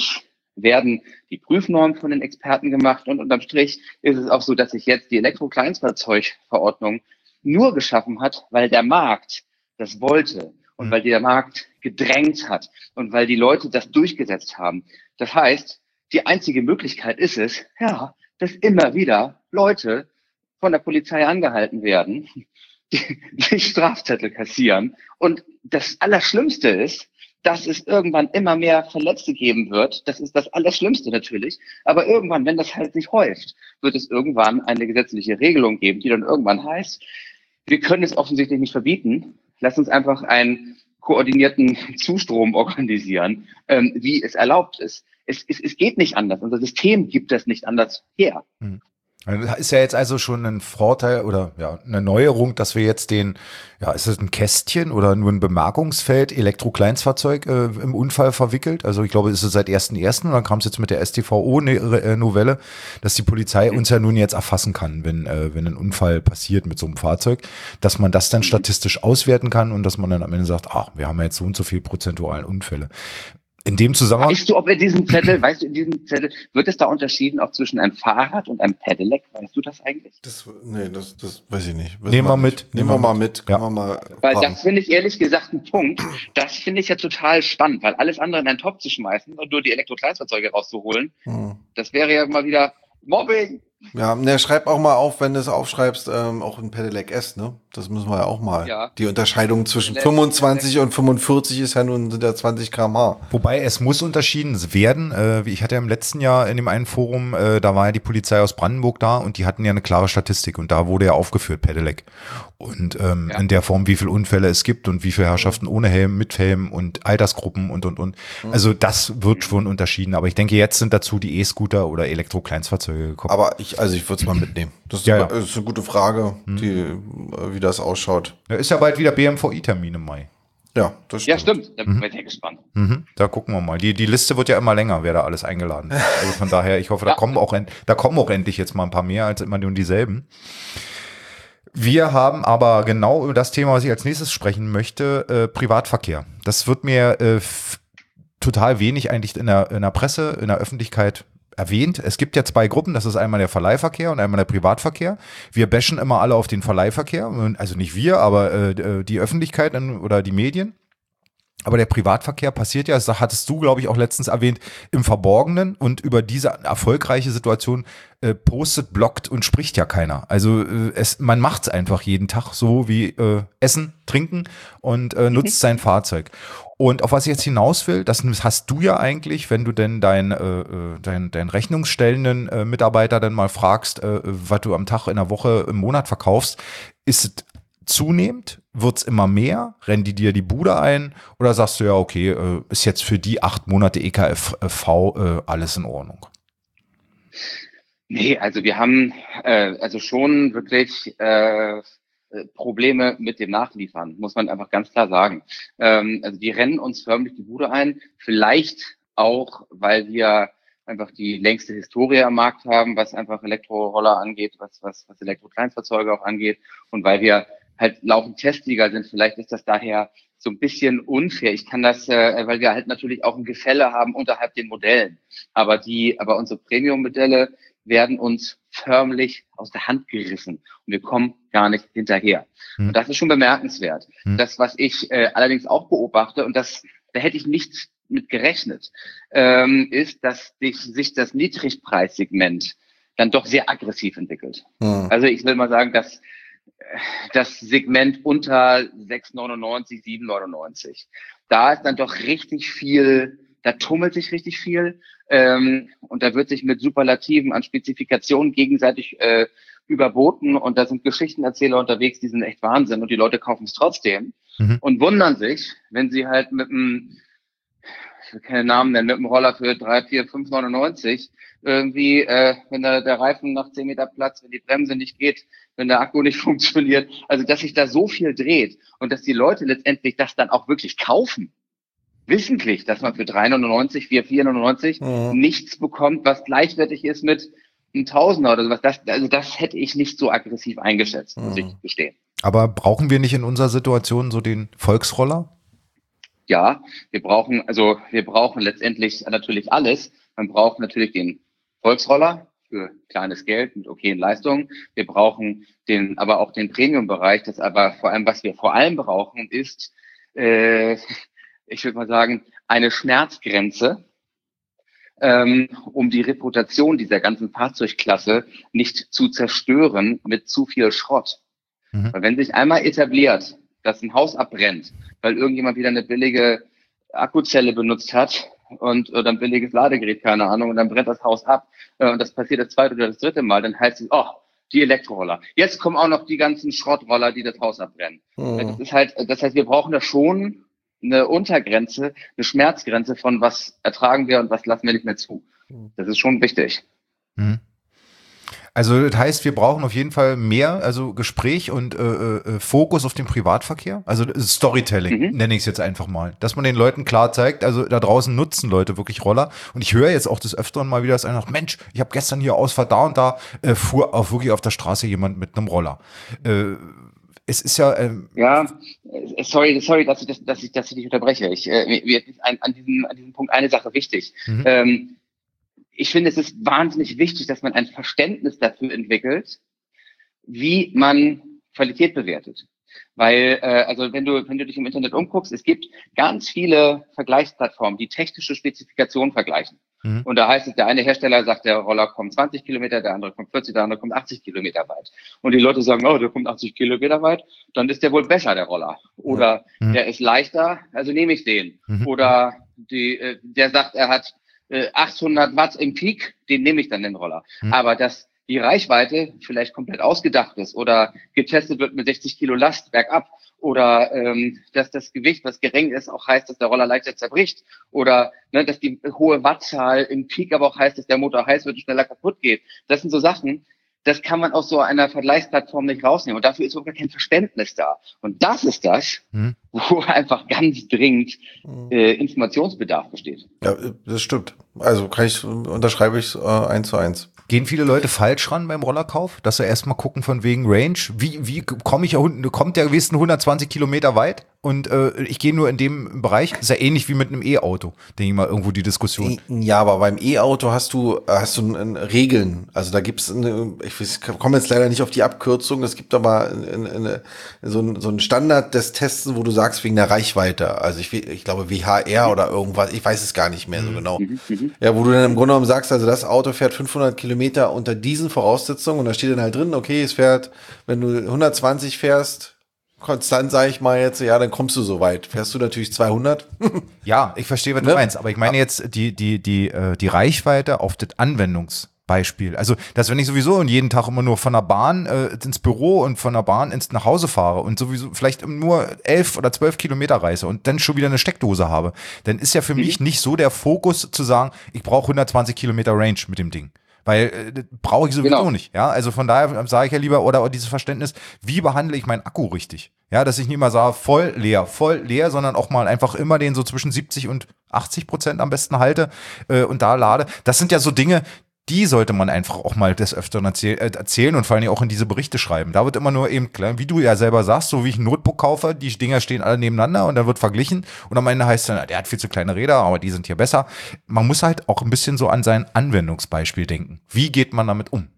werden die Prüfnormen von den Experten gemacht und unterm Strich ist es auch so, dass sich jetzt die Elektrokleinstfahrzeugverordnung nur geschaffen hat, weil der Markt das wollte und weil der Markt gedrängt hat und weil die Leute das durchgesetzt haben. Das heißt, die einzige Möglichkeit ist es, ja, dass immer wieder Leute von der Polizei angehalten werden, die, die Strafzettel kassieren. Und das Allerschlimmste ist, dass es irgendwann immer mehr Verletzte geben wird. Das ist das Allerschlimmste natürlich. Aber irgendwann, wenn das halt sich häuft, wird es irgendwann eine gesetzliche Regelung geben, die dann irgendwann heißt, wir können es offensichtlich nicht verbieten. Lass uns einfach einen koordinierten Zustrom organisieren, ähm, wie es erlaubt ist. Es, es, es geht nicht anders. Unser System gibt das nicht anders her. Hm. Das ist ja jetzt also schon ein Vorteil oder ja eine Neuerung, dass wir jetzt den, ja, ist es ein Kästchen oder nur ein Bemerkungsfeld Elektrokleinstfahrzeug äh, im Unfall verwickelt? Also ich glaube, es ist seit ersten ersten und dann kam es jetzt mit der S t V O-Novelle, dass die Polizei uns ja nun jetzt erfassen kann, wenn äh, wenn ein Unfall passiert mit so einem Fahrzeug, dass man das dann statistisch auswerten kann und dass man dann am Ende sagt, ach, wir haben ja jetzt so und so viel prozentualen Unfälle. In dem Zusammenhang. Weißt du, ob in diesem Zettel, weißt du, in diesem Zettel, wird es da unterschieden auch zwischen einem Fahrrad und einem Pedelec? Weißt du das eigentlich? Das, nee, das, das weiß ich nicht. Nehmen wir mit. Nehmen wir mal mit. Ja. Wir mal weil fragen. das finde ich ehrlich gesagt ein Punkt. Das finde ich ja total spannend, weil alles andere in einen Topf zu schmeißen und nur die Elektrokleinstfahrzeuge rauszuholen, Hm. das wäre ja mal wieder Mobbing. Ja, ne, schreib auch mal auf, wenn du es aufschreibst, ähm, auch ein Pedelec S, ne? Das müssen wir ja auch mal. Ja. Die Unterscheidung zwischen Pedelec- fünfundzwanzig und fünfundvierzig ist ja nun sind ja zwanzig Kilometer pro Stunde. Wobei es muss unterschieden werden. Äh, wie ich hatte ja im letzten Jahr in dem einen Forum, äh, da war ja die Polizei aus Brandenburg da und die hatten ja eine klare Statistik und da wurde ja aufgeführt, Pedelec. Und ähm, Ja. in der Form, wie viele Unfälle es gibt und wie viele Herrschaften ohne Helm, mit Helm und Altersgruppen und und und. Also das wird schon unterschieden. Aber ich denke, jetzt sind dazu die E-Scooter oder Elektro-Kleinstfahrzeuge gekommen. Aber ich, also ich würde es mal mitnehmen. Das ist, Ja, ja. ist eine gute Frage, die, äh, wie das ausschaut. Da ist ja bald wieder B M V I-Termin im Mai. Ja, das Ja, stimmt. stimmt. Da bin ich sehr gespannt. Mhm, da gucken wir mal. Die, die Liste wird ja immer länger, wer da alles eingeladen ist. Also von daher, ich hoffe, da Ja. kommen auch, en- da kommen auch endlich jetzt mal ein paar mehr als immer nur dieselben. Wir haben aber genau über das Thema, was ich als nächstes sprechen möchte, äh, Privatverkehr. Das wird mir äh, f- total wenig eigentlich in der, in der Presse, in der Öffentlichkeit erwähnt. Es gibt ja zwei Gruppen, das ist einmal der Verleihverkehr und einmal der Privatverkehr. Wir bashen immer alle auf den Verleihverkehr, also nicht wir, aber äh, die Öffentlichkeit oder die Medien. Aber der Privatverkehr passiert ja, das hattest du, glaube ich, auch letztens erwähnt, im Verborgenen und über diese erfolgreiche Situation äh, postet, bloggt und spricht ja keiner. Also äh, es, man macht es einfach jeden Tag so wie äh, Essen, Trinken und äh, nutzt sein Fahrzeug. Und auf was ich jetzt hinaus will, das hast du ja eigentlich, wenn du denn dein, äh, dein, dein rechnungsstellenden äh, Mitarbeiter dann mal fragst, äh, was du am Tag, in der Woche, im Monat verkaufst, ist es zunehmend? Wird's immer mehr? Rennen die dir die Bude ein? Oder sagst du ja, okay, äh, ist jetzt für die acht Monate E K F V äh, alles in Ordnung? Nee, also wir haben äh, also schon wirklich äh, Probleme mit dem Nachliefern, muss man einfach ganz klar sagen. Ähm, also die rennen uns förmlich die Bude ein, vielleicht auch, weil wir einfach die längste Historie am Markt haben, was einfach Elektroroller angeht, was, was, was Elektrokleinstfahrzeuge auch angeht und weil wir halt laufend Testsieger sind. Vielleicht ist das daher so ein bisschen unfair. Ich kann das, äh, weil wir halt natürlich auch ein Gefälle haben unterhalb den Modellen. Aber die, aber unsere Premium-Modelle werden uns förmlich aus der Hand gerissen und wir kommen gar nicht hinterher. Hm. Und das ist schon bemerkenswert. Hm. Das, was ich äh, allerdings auch beobachte, und das, da hätte ich nicht mit gerechnet, ähm, ist, dass sich, sich das Niedrigpreissegment dann doch sehr aggressiv entwickelt. Hm. Also ich will mal sagen, dass das Segment unter sechs neunundneunzig, sieben neunundneunzig, da ist dann doch richtig viel, da tummelt sich richtig viel ähm, und da wird sich mit Superlativen an Spezifikationen gegenseitig äh, überboten und da sind Geschichtenerzähler unterwegs, die sind echt Wahnsinn und die Leute kaufen es trotzdem Mhm. und wundern sich, wenn sie halt mit einem, ich will keine Namen nennen, mit einem Roller für drei, vier, fünf neunundneunzig irgendwie, äh, wenn der, der Reifen nach zehn Meter Platz, wenn die Bremse nicht geht, wenn der Akku nicht funktioniert, also dass sich da so viel dreht und dass die Leute letztendlich das dann auch wirklich kaufen, wissentlich, dass man für drei neunundneunzig, vier, vier neunundneunzig Mhm. nichts bekommt, was gleichwertig ist mit einem Tausender oder sowas. Das, also das hätte ich nicht so aggressiv eingeschätzt, muss ich gestehen. Aber brauchen wir nicht in unserer Situation so den Volksroller? Ja, wir brauchen, also wir brauchen letztendlich natürlich alles. Man braucht natürlich den Volksroller für kleines Geld mit okayen Leistungen. Wir brauchen den, aber auch den Premium-Bereich. Das aber vor allem, was wir vor allem brauchen, ist, äh, ich würde mal sagen, eine Schmerzgrenze, ähm, um die Reputation dieser ganzen Fahrzeugklasse nicht zu zerstören mit zu viel Schrott. Mhm. Weil wenn sich einmal etabliert, dass ein Haus abbrennt, weil irgendjemand wieder eine billige Akkuzelle benutzt hat und oder ein billiges Ladegerät, keine Ahnung, und dann brennt das Haus ab, äh, und das passiert das zweite oder das dritte Mal, dann heißt es, oh, die Elektroroller. Jetzt kommen auch noch die ganzen Schrottroller, die das Haus abbrennen. Mhm. Das ist halt, das heißt, wir brauchen da schon eine Untergrenze, eine Schmerzgrenze von was ertragen wir und was lassen wir nicht mehr zu. Das ist schon wichtig. Mhm. Also das heißt, wir brauchen auf jeden Fall mehr, also Gespräch und äh, äh, Fokus auf den Privatverkehr. Also Storytelling, mhm. nenne ich es jetzt einfach mal. Dass man den Leuten klar zeigt, also da draußen nutzen Leute wirklich Roller. Und ich höre jetzt auch des Öfteren mal wieder, dass einer sagt, Mensch, ich habe gestern hier Ausfahrt da und da, äh, fuhr auch wirklich auf der Straße jemand mit einem Roller. Äh, Es ist ja. Ähm ja, sorry, sorry, dass ich, dass, dass ich, dass ich dich unterbreche. Ich, äh, mir ist ein, an, diesem, an diesem Punkt eine Sache wichtig. Mhm. Ähm, ich finde, es ist wahnsinnig wichtig, dass man ein Verständnis dafür entwickelt, wie man Qualität bewertet. Weil, äh, also wenn du, wenn du dich im Internet umguckst, es gibt ganz viele Vergleichsplattformen, die technische Spezifikationen vergleichen. Mhm. Und da heißt es, der eine Hersteller sagt, der Roller kommt zwanzig Kilometer, der andere kommt vierzig, der andere kommt achtzig Kilometer weit. Und die Leute sagen, oh, der kommt achtzig Kilometer weit, dann ist der wohl besser, der Roller. Oder mhm. der ist leichter, also nehme ich den. Mhm. Oder die, äh, der sagt, er hat äh, achthundert Watt im Peak, den nehme ich dann, den Roller. Mhm. Aber dass die Reichweite vielleicht komplett ausgedacht ist oder getestet wird mit sechzig Kilo Last bergab oder ähm, dass das Gewicht, was gering ist, auch heißt, dass der Roller leichter zerbricht oder ne, dass die hohe Wattzahl im Peak aber auch heißt, dass der Motor heiß wird und schneller kaputt geht. Das sind so Sachen, das kann man aus so einer Vergleichsplattform nicht rausnehmen und dafür ist sogar kein Verständnis da. Und das ist das, hm. wo einfach ganz dringend äh, Informationsbedarf besteht. Ja, das stimmt. Also kann ich, unterschreibe ich äh, eins zu eins. Gehen viele Leute falsch ran beim Rollerkauf, dass sie erstmal gucken von wegen Range, wie wie komme ich ja, kommt der gewissen hundertzwanzig Kilometer weit und äh, ich gehe nur in dem Bereich, ist ja ähnlich wie mit einem E-Auto, denke ich mal, irgendwo die Diskussion. Ja, aber beim E-Auto hast du hast du ein, ein Regeln, also da gibt's eine, ich komme jetzt leider nicht auf die Abkürzung, es gibt aber eine, eine, so ein so ein Standard des Tests, wo du sagst wegen der Reichweite, also ich ich glaube W H R oder irgendwas, ich weiß es gar nicht mehr so genau. Ja, wo du dann im Grunde genommen sagst, also das Auto fährt fünfhundert Kilometer unter diesen Voraussetzungen und da steht dann halt drin, okay, es fährt, wenn du hundertzwanzig fährst, konstant sage ich mal jetzt, ja, dann kommst du so weit. Fährst du natürlich zweihundert. Ja, ich verstehe, was ne? du meinst, aber ich meine jetzt die die die die Reichweite auf das Anwendungsbeispiel. Also, dass wenn ich sowieso jeden Tag immer nur von der Bahn äh, ins Büro und von der Bahn ins nach Hause fahre und sowieso vielleicht nur elf oder zwölf Kilometer reise und dann schon wieder eine Steckdose habe, dann ist ja für mhm. mich nicht so der Fokus zu sagen, ich brauche hundertzwanzig Kilometer Range mit dem Ding. Weil äh, brauche ich sowieso genau. nicht, ja. Also von daher sage ich ja lieber, oder dieses Verständnis, wie behandle ich meinen Akku richtig? Ja, dass ich nicht mal sage, voll leer, voll leer, sondern auch mal einfach immer den so zwischen siebzig und achtzig Prozent am besten halte äh, und da lade. Das sind ja so Dinge, die sollte man einfach auch mal des Öfteren erzähl- äh, erzählen und vor allem auch in diese Berichte schreiben. Da wird immer nur eben klar, wie du ja selber sagst, so wie ich ein Notebook kaufe, die Dinger stehen alle nebeneinander und dann wird verglichen und am Ende heißt es dann, der hat viel zu kleine Räder, aber die sind hier besser. Man muss halt auch ein bisschen so an sein Anwendungsbeispiel denken. Wie geht man damit um?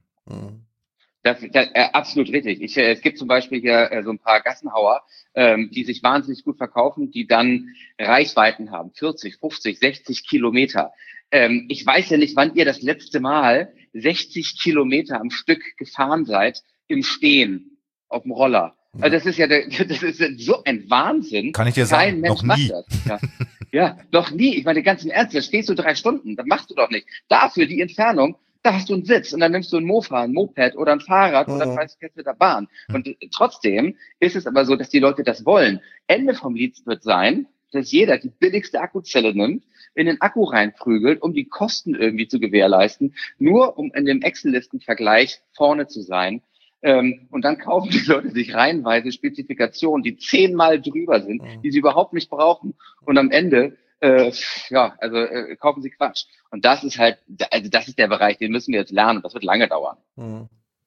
Das, das äh, absolut richtig. Ich, äh, es gibt zum Beispiel hier äh, so ein paar Gassenhauer, ähm, die sich wahnsinnig gut verkaufen, die dann Reichweiten haben, vierzig, fünfzig, sechzig Kilometer. Ähm, ich weiß ja nicht, wann ihr das letzte Mal sechzig Kilometer am Stück gefahren seid im Stehen auf dem Roller. Also das ist ja, der, das ist so ein Wahnsinn. Kann ich dir sagen, Kein Mensch noch nie. Macht das. Ja. ja, noch nie. Ich meine, ganz im Ernst, da stehst du drei Stunden, das machst du doch nicht. Dafür die Entfernung, da hast du einen Sitz und dann nimmst du ein Mofa, ein Moped oder ein Fahrrad mhm. oder fährst mit der Bahn. Und trotzdem ist es aber so, dass die Leute das wollen. Ende vom Lied wird sein, dass jeder die billigste Akkuzelle nimmt, in den Akku reinprügelt, um die Kosten irgendwie zu gewährleisten, nur um in dem Excel-Listen-Vergleich vorne zu sein. Ähm, und dann kaufen die Leute sich reihenweise Spezifikationen, die zehnmal drüber sind, die sie überhaupt nicht brauchen. Und am Ende, äh, ja, also äh, kaufen sie Quatsch. Und das ist halt, also das ist der Bereich, den müssen wir jetzt lernen. Das wird lange dauern.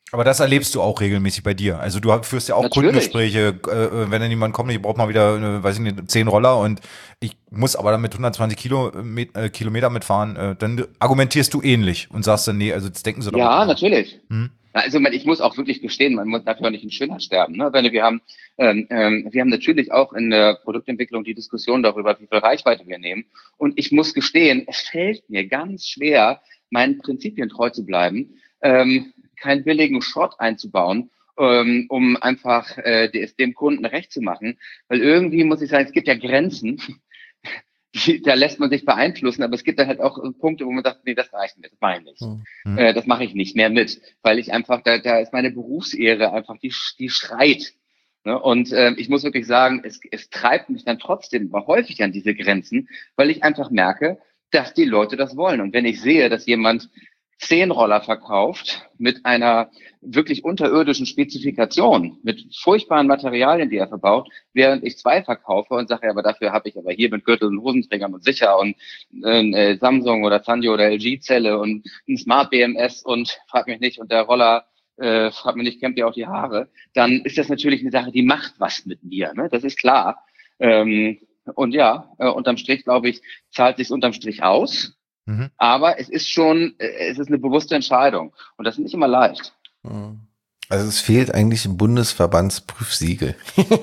Aber das erlebst du auch regelmäßig bei dir. Also du führst ja auch Natürlich. Kundengespräche, äh, wenn dann jemand kommt, ich brauche mal wieder, äh, weiß ich nicht, zehn Roller und ich muss aber dann mit hundertzwanzig Kilo, mit, äh, Kilometer mitfahren, äh, dann argumentierst du ähnlich und sagst dann, nee, also jetzt denken sie doch. Ja, natürlich. Hm? Also man, ich muss auch wirklich gestehen, man muss dafür auch nicht in Schönheit sterben. Ne? Weil wir haben, ähm, ähm, wir haben natürlich auch in der Produktentwicklung die Diskussion darüber, wie viel Reichweite wir nehmen. Und ich muss gestehen, es fällt mir ganz schwer, meinen Prinzipien treu zu bleiben, ähm, keinen billigen Schrott einzubauen, ähm, um einfach äh, dem Kunden recht zu machen. Weil irgendwie muss ich sagen, es gibt ja Grenzen. Da lässt man sich beeinflussen, aber es gibt dann halt auch Punkte, wo man sagt, nee, das reicht mir, das mache ich nicht. Mhm. Äh, das mache ich nicht mehr mit, weil ich einfach, da, da ist meine Berufsehre einfach, die, die schreit. Ne? Und äh, ich muss wirklich sagen, es, es treibt mich dann trotzdem häufig an diese Grenzen, weil ich einfach merke, dass die Leute das wollen. Und wenn ich sehe, dass jemand zehn Roller verkauft mit einer wirklich unterirdischen Spezifikation, mit furchtbaren Materialien, die er verbaut, während ich zwei verkaufe und sage, ja, aber dafür habe ich aber hier mit Gürtel und Hosenträgern und sicher und äh, Samsung oder Sanyo oder L G-Zelle und ein Smart B M S und frag mich nicht, und der Roller, äh, frag mich nicht, kämmt ihr auch die Haare, dann ist das natürlich eine Sache, die macht was mit mir, ne? Das ist klar. Ähm, und ja, äh, unterm Strich, glaube ich, zahlt sich unterm Strich aus. Mhm. Aber es ist schon, es ist eine bewusste Entscheidung. Und das ist nicht immer leicht. Also es fehlt eigentlich ein Bundesverbandsprüfsiegel.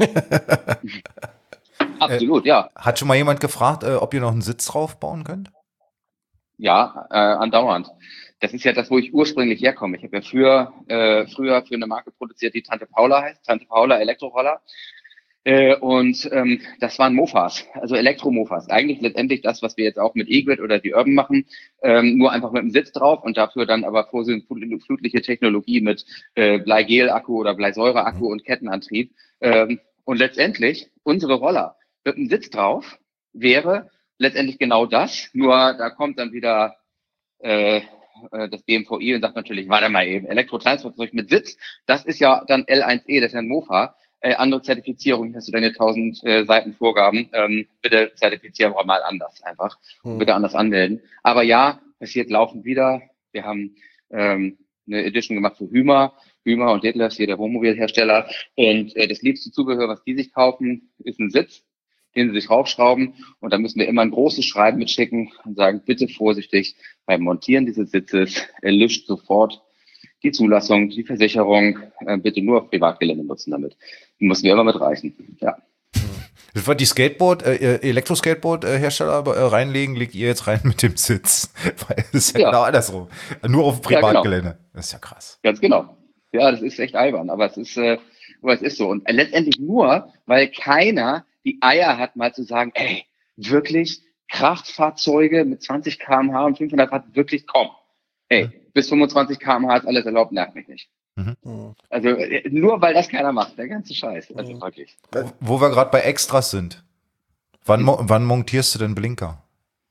Absolut, äh, ja. Hat schon mal jemand gefragt, äh, ob ihr noch einen Sitz drauf bauen könnt? Ja, äh, andauernd. Das ist ja das, wo ich ursprünglich herkomme. Ich habe ja früher, äh, früher für eine Marke produziert, die Tante Paula heißt, Tante Paula Elektroroller. Äh, und ähm, das waren Mofas, also Elektromofas. Eigentlich letztendlich das, was wir jetzt auch mit E-Grid oder die Urban machen, ähm, nur einfach mit dem Sitz drauf und dafür dann aber vorsitzflutliche Technologie mit äh, Bleigel-Akku oder Bleisäure-Akku und Kettenantrieb. Ähm, und letztendlich unsere Roller mit dem Sitz drauf wäre letztendlich genau das, nur da kommt dann wieder äh, das B M V I und sagt natürlich, warte mal eben, Elektrotransportzeug mit Sitz, das ist ja dann L eins E, das ist ja ein Mofa. Äh, andere Zertifizierung, hast du deine tausend äh, Seiten Vorgaben, ähm, bitte zertifizieren wir mal anders einfach, hm. bitte anders anmelden. Aber ja, passiert laufend wieder. Wir haben ähm, eine Edition gemacht für Hümer, Hümer und Detlefs, hier der Wohnmobilhersteller. Und äh, das liebste Zubehör, was die sich kaufen, ist ein Sitz, den sie sich raufschrauben. Und da müssen wir immer ein großes Schreiben mitschicken und sagen, bitte vorsichtig beim Montieren dieses Sitzes, erlischt sofort die Zulassung, die Versicherung, äh, bitte nur auf Privatgelände nutzen damit. Die müssen wir immer mit reichen, ja. Das war die Skateboard, äh, Elektroskateboard-Hersteller äh, reinlegen, legt ihr jetzt rein mit dem Sitz. Weil das ist ja, ja genau andersrum. Nur auf Privatgelände. Ja, genau. Das ist ja krass. Ganz genau. Ja, das ist echt albern, aber es ist, äh, aber es ist so. Und letztendlich nur, weil keiner die Eier hat, mal zu sagen, ey, wirklich Kraftfahrzeuge mit zwanzig Kilometer pro Stunde und fünfhundert Watt, wirklich komm. Ey, mhm. bis fünfundzwanzig Kilometer pro Stunde ist alles erlaubt, nervt mich nicht. Mhm. Also nur weil das keiner macht, der ganze Scheiß. Also mhm. wirklich. Wo, wo wir gerade bei Extras sind. Wann, mhm. wann montierst du denn Blinker?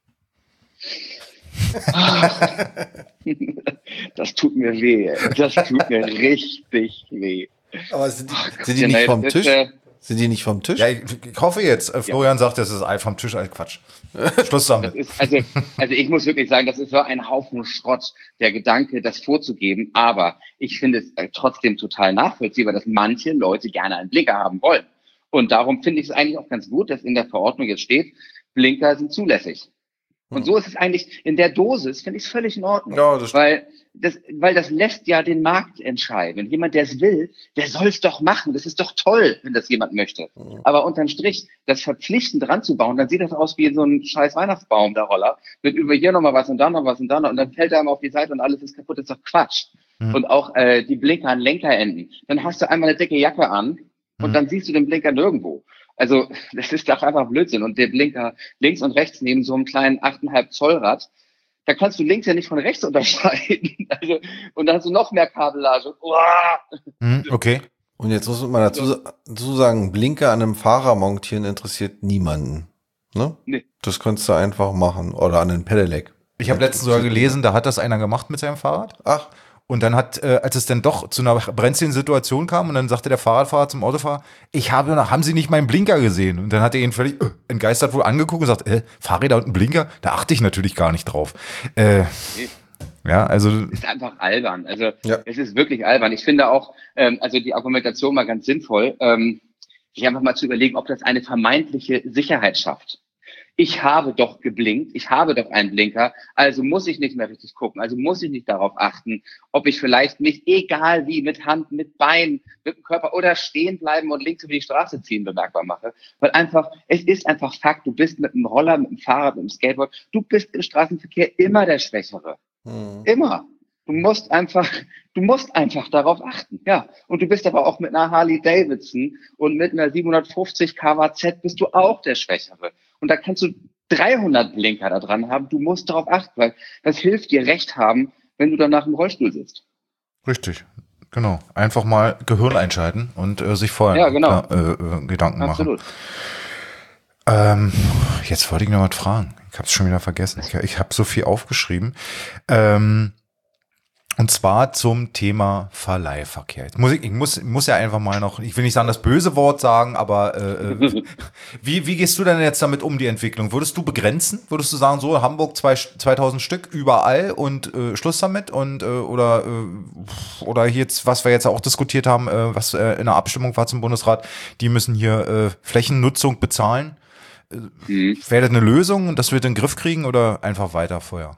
Das tut mir weh. Das tut mir richtig weh. Aber sind die, sind die nicht vom Tisch? Äh, Sind die nicht vom Tisch? Ja, ich, ich hoffe jetzt. Äh, Florian ja. sagt, das ist vom Tisch. Also Quatsch. Schluss damit. Das ist, also, also ich muss wirklich sagen, das ist so ein Haufen Schrott, der Gedanke, das vorzugeben. Aber ich finde es trotzdem total nachvollziehbar, dass manche Leute gerne einen Blinker haben wollen. Und darum finde ich es eigentlich auch ganz gut, dass in der Verordnung jetzt steht, Blinker sind zulässig. Und so ist es eigentlich in der Dosis, finde ich es völlig in Ordnung. Ja, das weil, das, weil das lässt ja den Markt entscheiden. Wenn jemand, der es will, der soll es doch machen. Das ist doch toll, wenn das jemand möchte. Mhm. Aber unterm Strich, das verpflichtend ranzubauen, dann sieht das aus wie so ein scheiß Weihnachtsbaum, der Roller. Mit über hier nochmal was und da noch was und da noch. Und dann fällt er einmal auf die Seite und alles ist kaputt. Das ist doch Quatsch. Mhm. Und auch äh, die Blinker an Lenkerenden. Dann hast du einmal eine dicke Jacke an und mhm. dann siehst du den Blinker nirgendwo. Also das ist doch einfach Blödsinn. Und der Blinker links und rechts neben so einem kleinen acht Komma fünf Zoll Rad, da kannst du links ja nicht von rechts unterscheiden. Also, und dann hast du noch mehr Kabellage. Hm, okay. Und jetzt muss man dazu, dazu sagen, Blinker an einem Fahrer montieren interessiert niemanden. Ne? Nee. Das kannst du einfach machen. Oder an einem Pedelec. Ich habe letztens sogar gelesen, da hat das einer gemacht mit seinem Fahrrad. Ach. Und dann hat, äh, als es dann doch zu einer brenzligen Situation kam und dann sagte der Fahrradfahrer zum Autofahrer, ich habe noch, haben Sie nicht meinen Blinker gesehen? Und dann hat er ihn völlig äh, entgeistert wohl angeguckt und sagt, äh, Fahrräder und ein Blinker? Da achte ich natürlich gar nicht drauf. Äh, Ja, also ist einfach albern. Also Ja. es ist wirklich albern. Ich finde auch, ähm, also die Argumentation mal ganz sinnvoll, ähm, sich einfach mal zu überlegen, ob das eine vermeintliche Sicherheit schafft. Ich habe doch geblinkt, ich habe doch einen Blinker, also muss ich nicht mehr richtig gucken, also muss ich nicht darauf achten, ob ich vielleicht nicht, egal wie, mit Hand, mit Bein, mit dem Körper oder stehen bleiben und links über die Straße ziehen bemerkbar mache. Weil einfach, es ist einfach Fakt, du bist mit dem Roller, mit dem Fahrrad, mit dem Skateboard, du bist im Straßenverkehr immer der Schwächere. Hm. Immer. Du musst einfach, du musst einfach darauf achten, ja. Und du bist aber auch mit einer Harley Davidson und mit einer siebenhundertfünfzig K W Z bist du auch der Schwächere. Und da kannst du dreihundert Blinker da dran haben. Du musst darauf achten, weil das hilft dir Recht haben, wenn du danach im Rollstuhl sitzt. Richtig, genau. Einfach mal Gehirn einschalten und äh, sich vorher ja, genau. klar, äh, äh, Gedanken Absolut. machen. Ähm, jetzt wollte ich noch was fragen. Ich habe es schon wieder vergessen. Ich, ich habe so viel aufgeschrieben. Ähm, Und zwar zum Thema Verleihverkehr. Jetzt muss ich, ich muss, muss ja einfach mal noch, ich will nicht sagen das böse Wort sagen, aber äh, wie, wie gehst du denn jetzt damit um, die Entwicklung? Würdest du begrenzen? Würdest du sagen, so Hamburg zwei, zweitausend Stück überall und äh, Schluss damit? Und, äh, oder, äh, oder jetzt, was wir jetzt auch diskutiert haben, äh, was äh, in der Abstimmung war zum Bundesrat, die müssen hier äh, Flächennutzung bezahlen. Äh, mhm. Wäre das eine Lösung und das wird in den Griff kriegen oder einfach weiter vorher?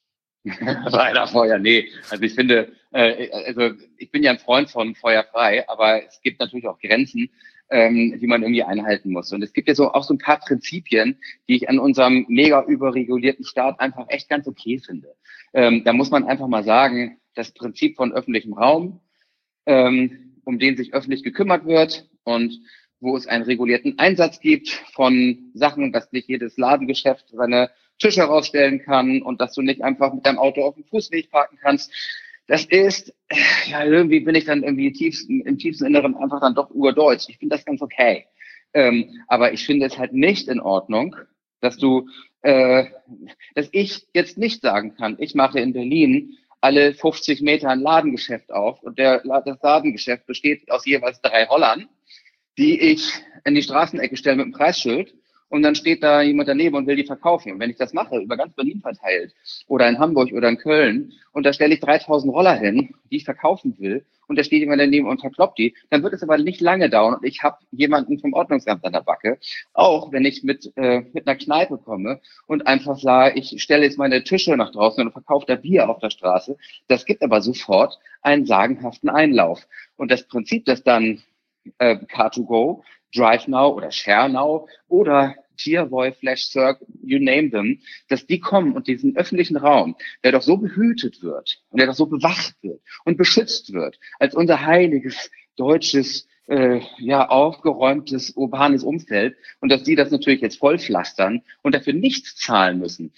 Weiter Feuer, nee. Also ich finde, äh, also ich bin ja ein Freund von feuerfrei, aber es gibt natürlich auch Grenzen, ähm, die man irgendwie einhalten muss. Und es gibt ja so auch so ein paar Prinzipien, die ich an unserem mega überregulierten Staat einfach echt ganz okay finde. Ähm, da muss man einfach mal sagen, das Prinzip von öffentlichem Raum, ähm, um den sich öffentlich gekümmert wird und wo es einen regulierten Einsatz gibt von Sachen, dass nicht jedes Ladengeschäft seine Tische rausstellen kann und dass du nicht einfach mit deinem Auto auf dem Fußweg parken kannst. Das ist, ja, irgendwie bin ich dann irgendwie tiefsten, im tiefsten Inneren einfach dann doch urdeutsch. Ich finde das ganz okay. Ähm, aber ich finde es halt nicht in Ordnung, dass du, äh, dass ich jetzt nicht sagen kann, ich mache in Berlin alle fünfzig Meter ein Ladengeschäft auf und der, das Ladengeschäft besteht aus jeweils drei Rollern, die ich in die Straßenecke stelle mit einem Preisschild. Und dann steht da jemand daneben und will die verkaufen. Und wenn ich das mache, über ganz Berlin verteilt oder in Hamburg oder in Köln und da stelle ich dreitausend Roller hin, die ich verkaufen will und da steht jemand daneben und verkloppt die, dann wird es aber nicht lange dauern und ich habe jemanden vom Ordnungsamt an der Backe. Auch wenn ich mit äh, mit einer Kneipe komme und einfach sage, ich stelle jetzt meine Tische nach draußen und verkaufe da Bier auf der Straße. Das gibt aber sofort einen sagenhaften Einlauf. Und das Prinzip, das dann äh, Car to Go, Drive Now oder Share Now oder Tierboy, Flash Circle, you name them, dass die kommen und diesen öffentlichen Raum, der doch so behütet wird und der doch so bewacht wird und beschützt wird, als unser heiliges, deutsches, äh, ja, aufgeräumtes, urbanes Umfeld und dass die das natürlich jetzt vollpflastern und dafür nichts zahlen müssen.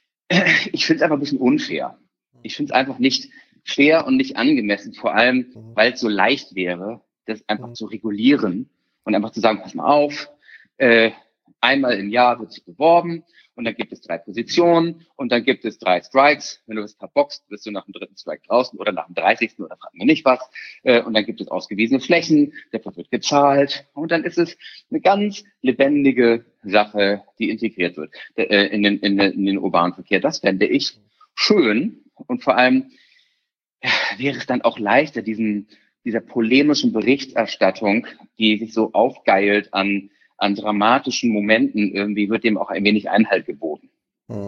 Ich finde es einfach ein bisschen unfair. Ich finde es einfach nicht fair und nicht angemessen, vor allem, weil es so leicht wäre, das einfach zu regulieren und einfach zu sagen, pass mal auf, äh, einmal im Jahr wird sich beworben und dann gibt es drei Positionen und dann gibt es drei Strikes. Wenn du das verboxt, bist du nach dem dritten Strike draußen oder nach dem dreißigsten oder fragen wir nicht was. Äh, und dann gibt es ausgewiesene Flächen, dafür wird gezahlt und dann ist es eine ganz lebendige Sache, die integriert wird äh, in, den, in, den, in den urbanen Verkehr. Das fände ich schön und vor allem ja, wäre es dann auch leichter, diesen dieser polemischen Berichterstattung, die sich so aufgeilt an, an dramatischen Momenten, irgendwie wird dem auch ein wenig Einhalt geboten. Hm.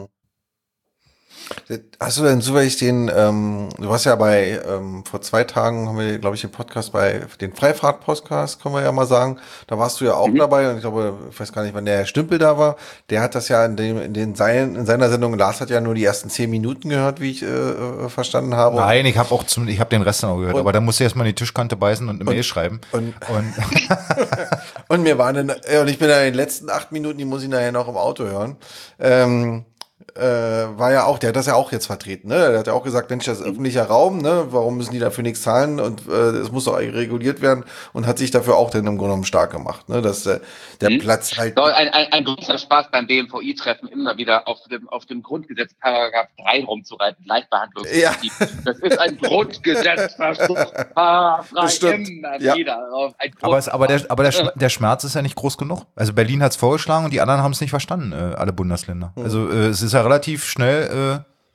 Hast du denn zufällig den, ähm, du warst ja bei, ähm, vor zwei Tagen haben wir, glaube ich, den Podcast bei, den Freifahrt-Podcast, können wir ja mal sagen, da warst du ja auch mhm. dabei und ich glaube, ich weiß gar nicht, wann der Herr Stümpel da war, der hat das ja in dem, in den seinen, in seiner Sendung, Lars hat ja nur die ersten zehn Minuten gehört, wie ich äh, verstanden habe. Nein, ich habe auch zum, ich habe den Rest dann auch gehört, und, aber da musst du erstmal in die Tischkante beißen und eine und, Mail schreiben. Und, und, und mir waren dann, und ich bin ja in den letzten acht Minuten, die muss ich nachher noch im Auto hören, ähm, Äh, war ja auch, der hat das ja auch jetzt vertreten, ne? Der hat ja auch gesagt, Mensch, das ist öffentlicher Raum, ne? Warum müssen die dafür nichts zahlen und es äh, muss doch reguliert werden und hat sich dafür auch dann im Grunde genommen stark gemacht, ne? Dass äh, der mhm. Platz halt. So, ein, ein, ein großer Spaß beim B M V I-Treffen, immer wieder auf dem, auf dem Grundgesetz Paragraph drei rumzureiten, Gleichbehandlung. Ja. Das ist ein Grundgesetzverstoß. Immer ja. wieder. Ein aber es, aber, der, aber der, der Schmerz ist ja nicht groß genug. Also Berlin hat es vorgeschlagen und die anderen haben es nicht verstanden, äh, alle Bundesländer. Mhm. Also äh, es ist ja relativ schnell äh,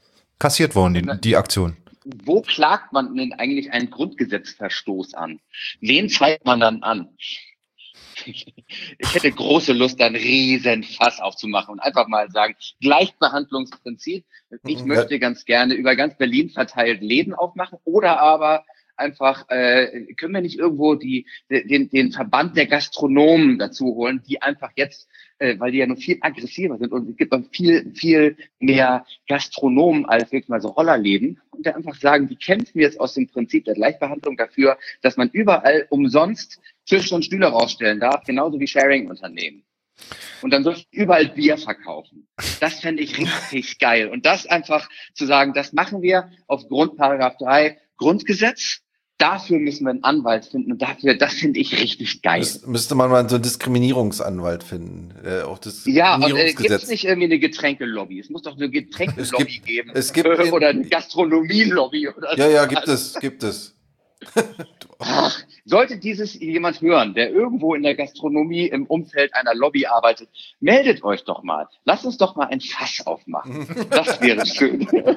kassiert worden, die, die Aktion. Wo klagt man denn eigentlich einen Grundgesetzverstoß an? Wen zeigt man dann an? Ich hätte große Lust, da einen riesen Fass aufzumachen und einfach mal sagen, Gleichbehandlungsprinzip. Ich möchte ganz gerne über ganz Berlin verteilt Läden aufmachen oder aber einfach, äh, können wir nicht irgendwo die, den, den Verband der Gastronomen dazu holen, die einfach jetzt, äh, weil die ja noch viel aggressiver sind und es gibt noch viel, viel mehr Gastronomen als wirklich mal so Rollerläden und der einfach sagen, die kämpfen jetzt aus dem Prinzip der Gleichbehandlung dafür, dass man überall umsonst Tische und Stühle rausstellen darf, genauso wie Sharing-Unternehmen. Und dann soll ich überall Bier verkaufen. Das fände ich richtig geil. Und das einfach zu sagen, das machen wir aufgrund Paragraph drei Grundgesetz. Dafür müssen wir einen Anwalt finden und dafür, das finde ich richtig geil. Müs müsste man mal so einen Diskriminierungsanwalt finden. Äh, auch das ja, und äh, gibt es nicht irgendwie eine Getränkelobby? Es muss doch eine Getränkelobby geben. Es gibt äh, oder eine Gastronomie-Lobby. Oder ja, ja, gibt es, gibt es. Ach, sollte dieses jemand hören, der irgendwo in der Gastronomie im Umfeld einer Lobby arbeitet, meldet euch doch mal. Lasst uns doch mal ein Fass aufmachen. Das wäre schön.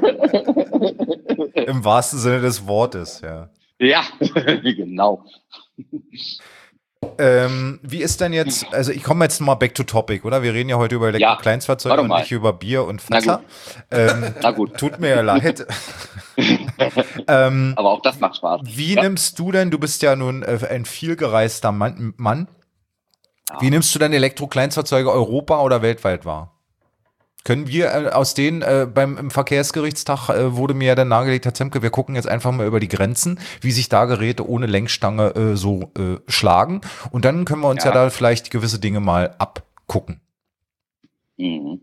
Im wahrsten Sinne des Wortes, ja. Ja, genau. Ähm, wie ist denn jetzt, also ich komme jetzt mal back to topic, oder? Wir reden ja heute über Elektro-Kleinstfahrzeuge und nicht über Bier und Fässer. Na gut. Ähm, Na gut. Tut mir ja leid. ähm, Aber auch das macht Spaß. Wie ja. nimmst du denn, du bist ja nun äh, ein vielgereister Mann, Mann. Ja. Wie nimmst du denn Elektro-Kleinstfahrzeuge Europa oder weltweit wahr? Können wir äh, aus denen, äh, beim im Verkehrsgerichtstag äh, wurde mir ja dann nahegelegt, Herr Zemke, wir gucken jetzt einfach mal über die Grenzen, wie sich da Geräte ohne Lenkstange äh, so äh, schlagen. Und dann können wir uns ja. ja da vielleicht gewisse Dinge mal abgucken. Mhm.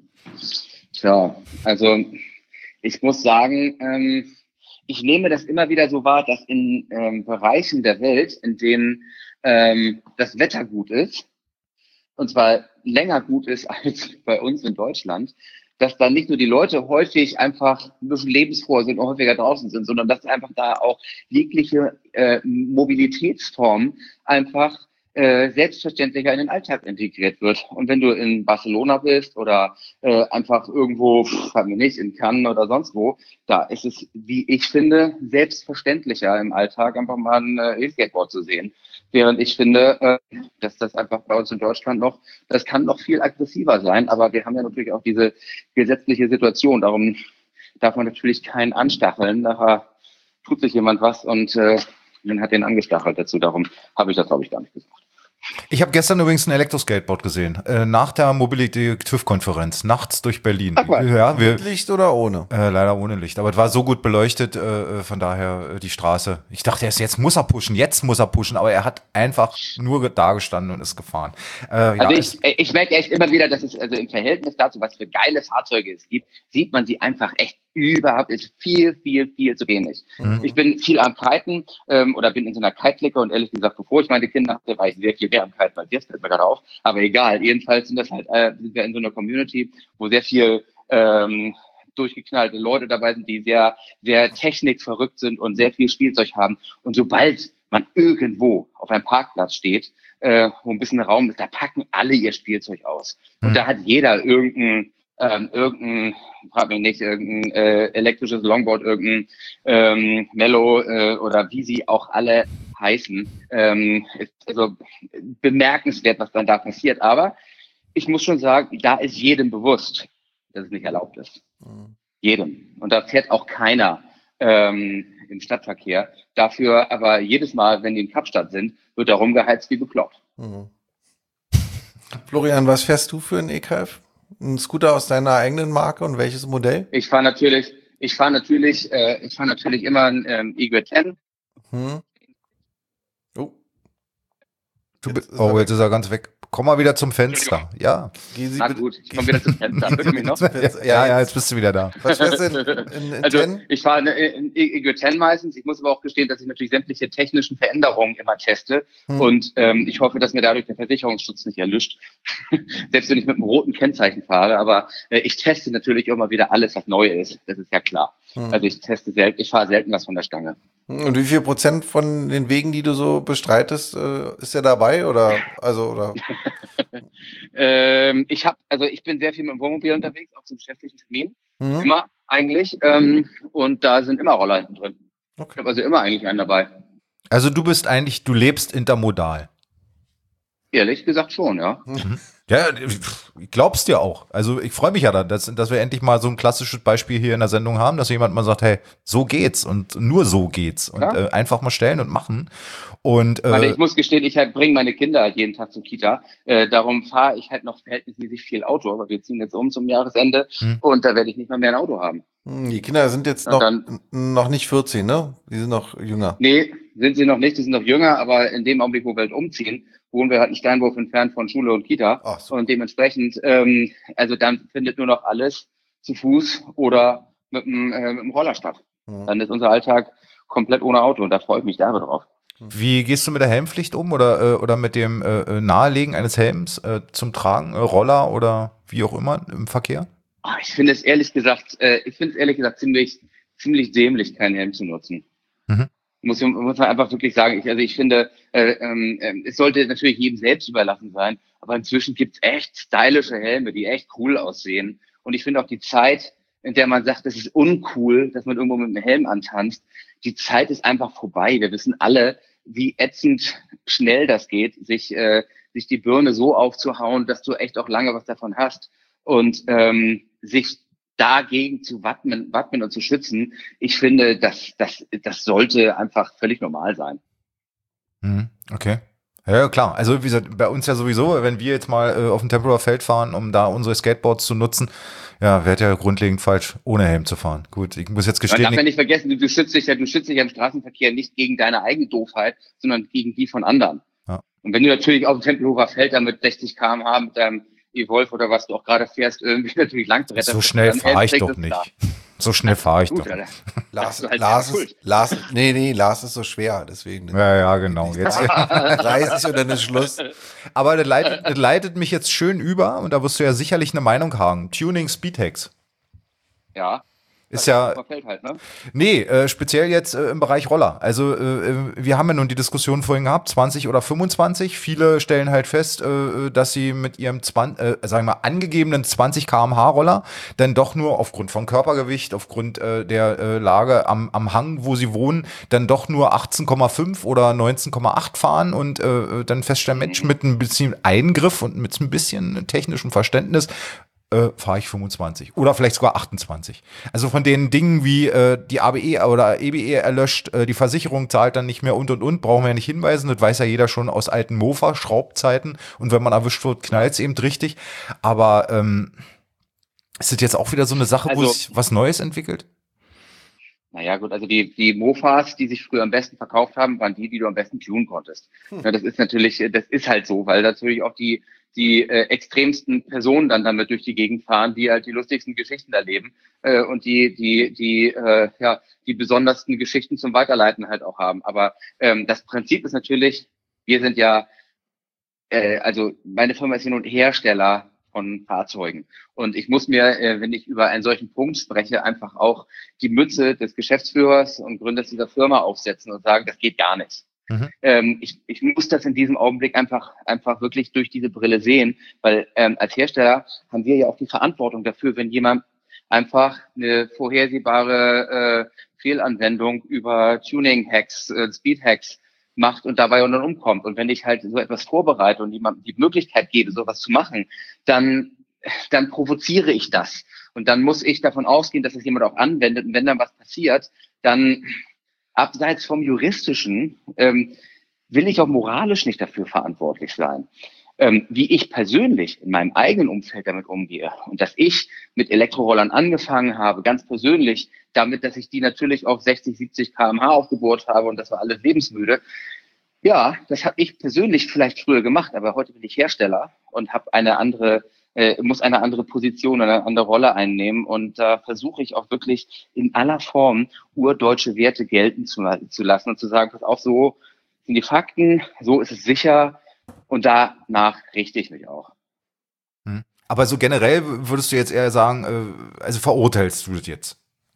Tja, also ich muss sagen, ähm, ich nehme das immer wieder so wahr, dass in ähm, Bereichen der Welt, in denen ähm, das Wetter gut ist, und zwar länger gut ist als bei uns in Deutschland, dass da nicht nur die Leute häufig einfach ein bisschen lebensfroher sind und häufiger draußen sind, sondern dass einfach da auch jegliche äh, Mobilitätsform einfach äh, selbstverständlicher in den Alltag integriert wird. Und wenn du in Barcelona bist oder äh, einfach irgendwo, frag mich nicht, in Cannes oder sonst wo, da ist es, wie ich finde, selbstverständlicher im Alltag einfach mal ein äh, E-Skateboard zu sehen. Während ich finde, äh, dass das einfach bei uns in Deutschland noch, das kann noch viel aggressiver sein, aber wir haben ja natürlich auch diese gesetzliche Situation. Darum darf man natürlich keinen anstacheln. Nachher tut sich jemand was und äh, dann hat den angestachelt dazu. Darum habe ich das, glaube ich, gar nicht gesagt. Ich habe gestern übrigens ein Elektroskateboard gesehen, äh, nach der Mobility TÜV-Konferenz, nachts durch Berlin. Ach, ja, wir, mit Licht oder ohne? Äh, leider ohne Licht, aber es war so gut beleuchtet, äh, von daher äh, die Straße. Ich dachte erst, jetzt muss er pushen, jetzt muss er pushen, aber er hat einfach nur da gestanden und ist gefahren. Äh, also ja, ich, ich merke echt immer wieder, dass es also im Verhältnis dazu, was für geile Fahrzeuge es gibt, sieht man sie einfach echt überhaupt, ist viel, viel, viel zu wenig. Mhm. Ich bin viel am Kiten ähm, oder bin in so einer Kite-Licke und ehrlich gesagt, bevor ich meine Kinder hatte, war ich sehr viel mehr am Kiten als jetzt, fällt mir gerade auf. Aber egal, jedenfalls sind das halt, äh, sind wir in so einer Community, wo sehr viel ähm, durchgeknallte Leute dabei sind, die sehr, sehr technikverrückt sind und sehr viel Spielzeug haben. Und sobald man irgendwo auf einem Parkplatz steht, äh, wo ein bisschen Raum ist, da packen alle ihr Spielzeug aus. Mhm. Und da hat jeder irgendein Ähm, irgendein, frag mich nicht, irgendein äh, elektrisches Longboard, irgendein ähm, Mello äh, oder wie sie auch alle heißen. Ähm, ist also bemerkenswert, was dann da passiert. Aber ich muss schon sagen, da ist jedem bewusst, dass es nicht erlaubt ist. Mhm. Jedem. Und da fährt auch keiner ähm, im Stadtverkehr. Dafür aber jedes Mal, wenn die in Kapstadt sind, wird da rumgeheizt wie bekloppt. Mhm. Florian, was fährst du für ein E K F? Ein Scooter aus deiner eigenen Marke und welches Modell? Ich fahre natürlich, ich fahre natürlich, äh, ich fahre natürlich immer ein ähm, E G U zehn. Hm. Oh. Du jetzt oh, jetzt ist er ganz weg. Komm mal wieder zum Fenster. Ja. Na gut, ich komme wieder zum Fenster. Hörst du mich noch? Ja, ja, jetzt bist du wieder da. Was fährst du in, in, in also zehn? ich fahre in E G U zehn meistens. Ich muss aber auch gestehen, dass ich natürlich sämtliche technischen Veränderungen immer teste. Hm. Und ähm, ich hoffe, dass mir dadurch der Versicherungsschutz nicht erlischt. Selbst wenn ich mit einem roten Kennzeichen fahre. Aber äh, ich teste natürlich immer wieder alles, was neu ist. Das ist ja klar. Hm. Also ich teste selten, ich fahre selten was von der Stange. Und wie viel Prozent von den Wegen, die du so bestreitest, äh, ist er dabei oder also oder? ähm, ich habe, also ich bin sehr viel mit dem Wohnmobil unterwegs, auch zum geschäftlichen Termin. Mhm. Immer eigentlich. Ähm, und da sind immer Roller hinten drin. Okay. Ich habe also immer eigentlich einen dabei. Also du bist eigentlich, du lebst intermodal. Ehrlich gesagt schon, ja. Mhm. Ja, ich glaub's dir auch. Also ich freue mich ja dann, dass, dass wir endlich mal so ein klassisches Beispiel hier in der Sendung haben, dass jemand mal sagt, hey, so geht's und nur so geht's und ja. äh, einfach mal stellen und machen. Und, äh, ich muss gestehen, ich halt bringe meine Kinder halt jeden Tag zur Kita. Äh, darum fahre ich halt noch verhältnismäßig viel Auto, aber wir ziehen jetzt um zum Jahresende hm. und da werde ich nicht mal mehr ein Auto haben. Die Kinder sind jetzt noch, dann, noch nicht vierzehn, ne? Die sind noch jünger. Nee, sind sie noch nicht, die sind noch jünger, aber in dem Augenblick, wo wir halt umziehen, wohnen wir halt einen Steinwurf entfernt von Schule und Kita. Ach so. Und dementsprechend, ähm, also dann findet nur noch alles zu Fuß oder mit dem, äh, mit dem Roller statt. Mhm. Dann ist unser Alltag komplett ohne Auto und da freue ich mich derbe drauf. Wie gehst du mit der Helmpflicht um oder, äh, oder mit dem äh, Nahelegen eines Helms äh, zum Tragen, äh, Roller oder wie auch immer im Verkehr? Ach, ich finde es ehrlich gesagt, äh, ich finde es ehrlich gesagt ziemlich, ziemlich dämlich, keinen Helm zu nutzen. Mhm. Muss, muss man einfach wirklich sagen. Ich, also ich finde, äh, äh, es sollte natürlich jedem selbst überlassen sein, aber inzwischen gibt's echt stylische Helme, die echt cool aussehen. Und ich finde auch die Zeit, in der man sagt, das ist uncool, dass man irgendwo mit einem Helm antanzt, die Zeit ist einfach vorbei. Wir wissen alle, wie ätzend schnell das geht, sich, äh, sich die Birne so aufzuhauen, dass du echt auch lange was davon hast. Und ähm, sich dagegen zu wappnen, wappnen und zu schützen, ich finde, das, das, das sollte einfach völlig normal sein. Okay. Ja, klar. Also wie gesagt, bei uns ja sowieso, wenn wir jetzt mal äh, auf dem Tempelhofer Feld fahren, um da unsere Skateboards zu nutzen, ja, wäre ja grundlegend falsch, ohne Helm zu fahren. Gut, ich muss jetzt gestehen. Man darf ja nicht vergessen, du, du schützt dich ja, du schützt dich ja im Straßenverkehr nicht gegen deine eigene Doofheit, sondern gegen die von anderen. Ja. Und wenn du natürlich auf dem Tempelhofer Feld da mit sechzig Kilometer pro Stunde mit deinem E-Wolf oder was du auch gerade fährst, irgendwie natürlich Langbrett. So schnell fahre ich doch nicht. Da. So schnell fahre ich Gut, doch nicht. Lars, halt Lars, ist, Lars, nee, nee, Lars ist so schwer, deswegen. Ja, ja, genau. Jetzt dreißig und dann ist Schluss. Aber das leitet, das leitet mich jetzt schön über und da wirst du ja sicherlich eine Meinung haben. Tuning Speedhacks. Ja. Ist ja, halt, ne? nee, äh, speziell jetzt äh, im Bereich Roller. Also äh, wir haben ja nun die Diskussion vorhin gehabt, zwanzig oder fünfundzwanzig. Viele stellen halt fest, äh, dass sie mit ihrem zwanzig, äh, sagen wir mal, angegebenen zwanzig Kilometer pro Stunde Roller dann doch nur aufgrund von Körpergewicht, aufgrund äh, der äh, Lage am, am Hang, wo sie wohnen, dann doch nur achtzehn Komma fünf oder neunzehn Komma acht fahren und äh, dann feststellen, Mensch, mit ein bisschen Eingriff und mit ein bisschen technischem Verständnis Äh, fahre ich fünfundzwanzig oder vielleicht sogar achtundzwanzig. Also von den Dingen wie äh, die A B E oder E B E erlöscht, äh, die Versicherung zahlt dann nicht mehr und und und, brauchen wir ja nicht hinweisen, das weiß ja jeder schon aus alten Mofa-Schraubzeiten und wenn man erwischt wird, knallt es eben richtig. Aber ähm, ist das jetzt auch wieder so eine Sache, also, wo sich was Neues entwickelt? Naja gut, also die, die Mofas, die sich früher am besten verkauft haben, waren die, die du am besten tunen konntest. Hm. Ja, das ist natürlich, das ist halt so, weil natürlich auch die die äh, extremsten Personen dann damit durch die Gegend fahren, die halt die lustigsten Geschichten erleben äh, und die die die äh, ja die besondersten Geschichten zum Weiterleiten halt auch haben. Aber ähm, das Prinzip ist natürlich, wir sind ja äh, also meine Firma ist ja nun Hersteller von Fahrzeugen und ich muss mir, äh, wenn ich über einen solchen Punkt spreche, einfach auch die Mütze des Geschäftsführers und Gründers dieser Firma aufsetzen und sagen, das geht gar nicht. Mhm. Ähm, ich, ich muss das in diesem Augenblick einfach einfach wirklich durch diese Brille sehen, weil ähm, als Hersteller haben wir ja auch die Verantwortung dafür, wenn jemand einfach eine vorhersehbare äh, Fehlanwendung über Tuning-Hacks, äh, Speed-Hacks macht und dabei dann umkommt. Und wenn ich halt so etwas vorbereite und jemandem die Möglichkeit gebe, sowas zu machen, dann dann provoziere ich das. Und dann muss ich davon ausgehen, dass es jemand auch anwendet. Und wenn dann was passiert, dann abseits vom Juristischen ähm, will ich auch moralisch nicht dafür verantwortlich sein. Ähm, wie ich persönlich in meinem eigenen Umfeld damit umgehe und dass ich mit Elektrorollern angefangen habe, ganz persönlich, damit, dass ich die natürlich auf sechzig, siebzig Kilometer pro Stunde aufgebohrt habe und das war alles lebensmüde. Ja, das habe ich persönlich vielleicht früher gemacht, aber heute bin ich Hersteller und habe eine andere äh, muss eine andere Position, eine andere Rolle einnehmen. Und da äh, versuche ich auch wirklich in aller Form urdeutsche Werte gelten zu, zu lassen und zu sagen, pass auf, so sind die Fakten, so ist es sicher und danach richte ich mich auch. Aber so generell würdest du jetzt eher sagen, äh, also verurteilst du das jetzt?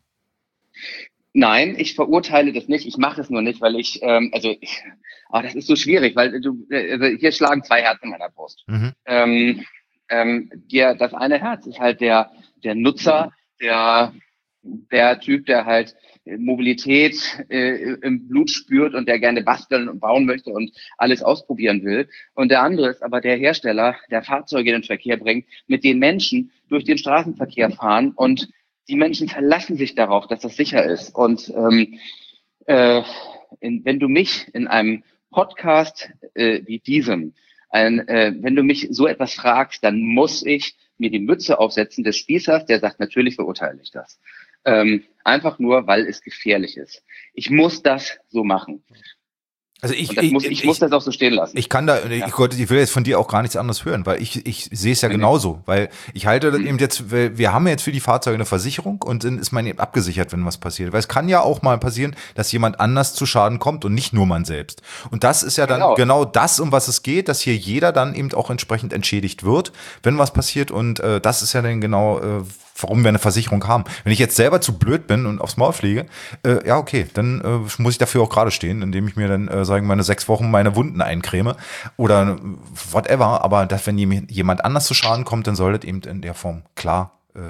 Nein, ich verurteile das nicht. Ich mache es nur nicht, weil ich, ähm, also, ich, oh, das ist so schwierig, weil du, also hier schlagen zwei Herzen in meiner Brust. Mhm. Ähm, ähm, der, das eine Herz ist halt der, der Nutzer, der der Typ, der halt Mobilität äh, im Blut spürt und der gerne basteln und bauen möchte und alles ausprobieren will. Und der andere ist aber der Hersteller, der Fahrzeuge in den Verkehr bringt, mit den Menschen durch den Straßenverkehr fahren. Und die Menschen verlassen sich darauf, dass das sicher ist. Und ähm, äh, in, wenn du mich in einem Podcast äh, wie diesem, ein, äh, wenn du mich so etwas fragst, dann muss ich mir die Mütze aufsetzen des Spießers, der sagt, natürlich verurteile ich das. Ähm, einfach nur, weil es gefährlich ist. Ich muss das so machen. Also ich, Und das ich, muss, ich, ich muss das auch so stehen lassen. Ich kann da, Ja. ich, ich will jetzt von dir auch gar nichts anderes hören, weil ich, ich sehe es ja Nee, genauso, weil ich halte das Mhm. eben jetzt, wir wir haben jetzt für die Fahrzeuge eine Versicherung und dann ist man eben abgesichert, wenn was passiert. Weil es kann ja auch mal passieren, dass jemand anders zu Schaden kommt und nicht nur man selbst. Und das ist ja dann Genau. genau, das, um was es geht, dass hier jeder dann eben auch entsprechend entschädigt wird, wenn was passiert. Und äh, das ist ja dann genau, äh, warum wir eine Versicherung haben. Wenn ich jetzt selber zu blöd bin und aufs Maul fliege, äh, ja okay, dann äh, muss ich dafür auch gerade stehen, indem ich mir dann, äh, sagen wir, meine sechs Wochen meine Wunden eincreme oder whatever. Aber dass, wenn jemand anders zu Schaden kommt, dann soll das eben in der Form klar. Äh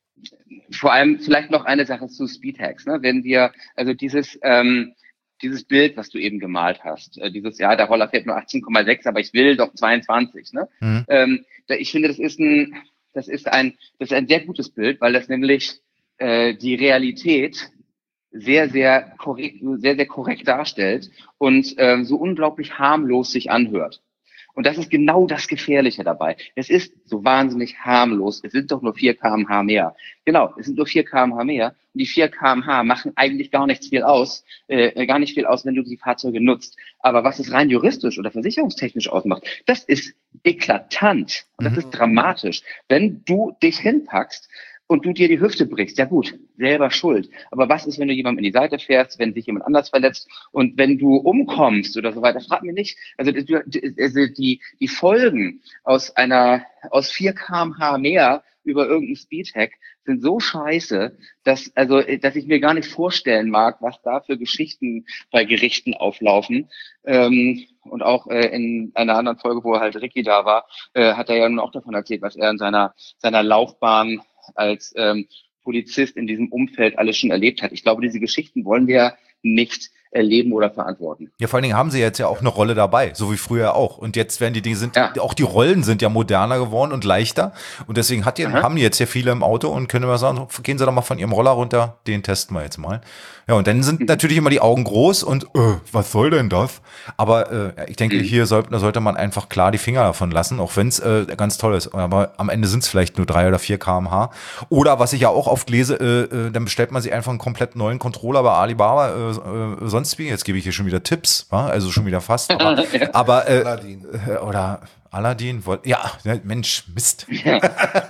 Vor allem vielleicht noch eine Sache zu Speedhacks. Ne? Wenn wir, also dieses, ähm, dieses Bild, was du eben gemalt hast, äh, dieses, ja, der Roller fährt nur achtzehn Komma sechs, aber ich will doch zweiundzwanzig. Ne? Mhm. Ähm, da, ich finde, das ist ein, das ist ein, das ist ein sehr gutes Bild, weil das nämlich äh, die Realität sehr, sehr korrekt, sehr, sehr korrekt darstellt und ähm, so unglaublich harmlos sich anhört. Und das ist genau das Gefährliche dabei. Es ist so wahnsinnig harmlos. Es sind doch nur vier Kilometer pro Stunde mehr. Genau, es sind nur vier Kilometer pro Stunde mehr. Und die vier Kilometer pro Stunde machen eigentlich gar nichts viel aus, äh, gar nicht viel aus, wenn du die Fahrzeuge nutzt. Aber was es rein juristisch oder versicherungstechnisch ausmacht, das ist eklatant. Und das Mhm. ist dramatisch. Wenn du dich hinpackst und du dir die Hüfte brichst, ja gut, selber schuld. Aber was ist, wenn du jemandem in die Seite fährst, wenn sich jemand anders verletzt und wenn du umkommst oder so weiter? Frag mich nicht. Also die, also die, die Folgen aus einer, aus vier Kilometer pro Stunde mehr über irgendeinen Speedhack sind so scheiße, dass, also, dass ich mir gar nicht vorstellen mag, was da für Geschichten bei Gerichten auflaufen. Ähm, und auch äh, in einer anderen Folge, wo halt Ricky da war, äh, hat er ja nun auch davon erzählt, was er in seiner, seiner Laufbahn als ähm, Polizist in diesem Umfeld alles schon erlebt hat. Ich glaube, diese Geschichten wollen wir nicht erleben oder verantworten. Ja, vor allen Dingen haben sie jetzt ja auch eine Rolle dabei, so wie früher auch. Und jetzt werden die Dinge sind, Ja. auch die Rollen sind ja moderner geworden und leichter. Und deswegen hat die, Aha. haben die jetzt ja viele im Auto und können immer sagen, gehen Sie doch mal von Ihrem Roller runter, den testen wir jetzt mal. Ja, und dann sind Mhm. natürlich immer die Augen groß und äh, was soll denn das? Aber äh, ich denke, Mhm. hier sollte, sollte man einfach klar die Finger davon lassen, auch wenn es äh, ganz toll ist. Aber am Ende sind es vielleicht nur drei oder vier Kilometer pro Stunde. Oder was ich ja auch oft lese, äh, äh, dann bestellt man sich einfach einen komplett neuen Controller bei Alibaba, äh, äh, sonst wie. Jetzt gebe ich hier schon wieder Tipps, wa? Also schon wieder fast. Aber, Ja. aber äh, Aladdin. äh, oder Aladdin, wollt- ja, ne, Mensch, Mist. Ja.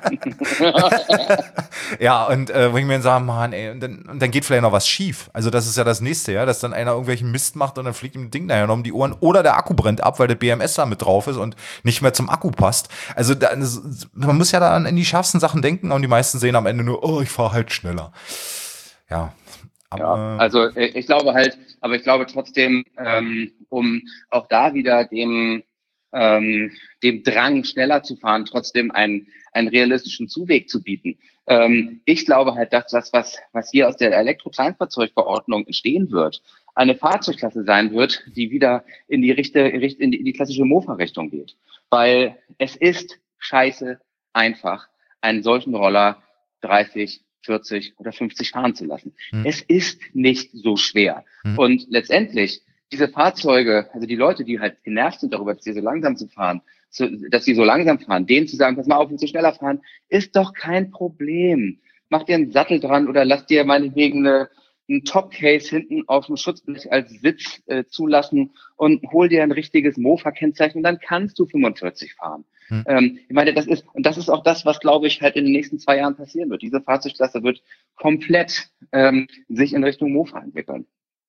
Ja, und äh, wo ich mir dann sage, Mann, ey, und dann, und dann geht vielleicht noch was schief. Also das ist ja das Nächste, ja, dass dann einer irgendwelchen Mist macht und dann fliegt ihm ein Ding nachher noch um die Ohren oder der Akku brennt ab, weil der B M S da mit drauf ist und nicht mehr zum Akku passt. Also da, man muss ja dann in die schärfsten Sachen denken und die meisten sehen am Ende nur, oh, ich fahre halt schneller. Ja. Aber, Ja, also äh, ich glaube halt, aber ich glaube trotzdem, ähm, um auch da wieder dem ähm, dem Drang, schneller zu fahren, trotzdem einen einen realistischen Zuweg zu bieten. Ähm, ich glaube halt, dass das, was was hier aus der Elektro-Kleinfahrzeugverordnung entstehen wird, eine Fahrzeugklasse sein wird, die wieder in die Richte, in die, in die klassische Mofa-Richtung geht. Weil es ist scheiße einfach, einen solchen Roller dreißig, vierzig oder fünfzig fahren zu lassen. Hm. Es ist nicht so schwer. Hm. Und letztendlich, diese Fahrzeuge, also die Leute, die halt genervt sind darüber, dass sie so langsam zu fahren, so, dass sie so langsam fahren, denen zu sagen, pass mal auf, willst du schneller fahren, ist doch kein Problem. Mach dir einen Sattel dran oder lass dir meinetwegen eine, einen Top-Case hinten auf dem Schutzblech als Sitz äh, zulassen und hol dir ein richtiges Mofa-Kennzeichen, dann kannst du fünfundvierzig fahren. Hm. Ähm, ich meine, das ist, und das ist auch das, was, glaube ich, halt in den nächsten zwei Jahren passieren wird. Diese Fahrzeugklasse wird komplett ähm, sich in Richtung Mofa entwickeln.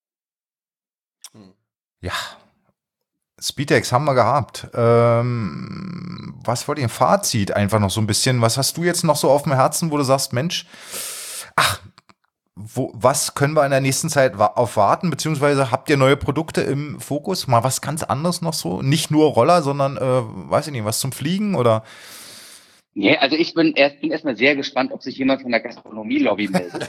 ja. Speedtex haben wir gehabt. Ähm, was war dein Fazit? Einfach noch so ein bisschen. Was hast du jetzt noch so auf dem Herzen, wo du sagst, Mensch, ach, wo, was können wir in der nächsten Zeit wa- auf warten? Beziehungsweise habt ihr neue Produkte im Fokus? Mal was ganz anderes noch so? Nicht nur Roller, sondern, äh, weiß ich nicht, was zum Fliegen oder? Nee, also ich bin erst bin erstmal sehr gespannt, ob sich jemand von der Gastronomie-Lobby meldet.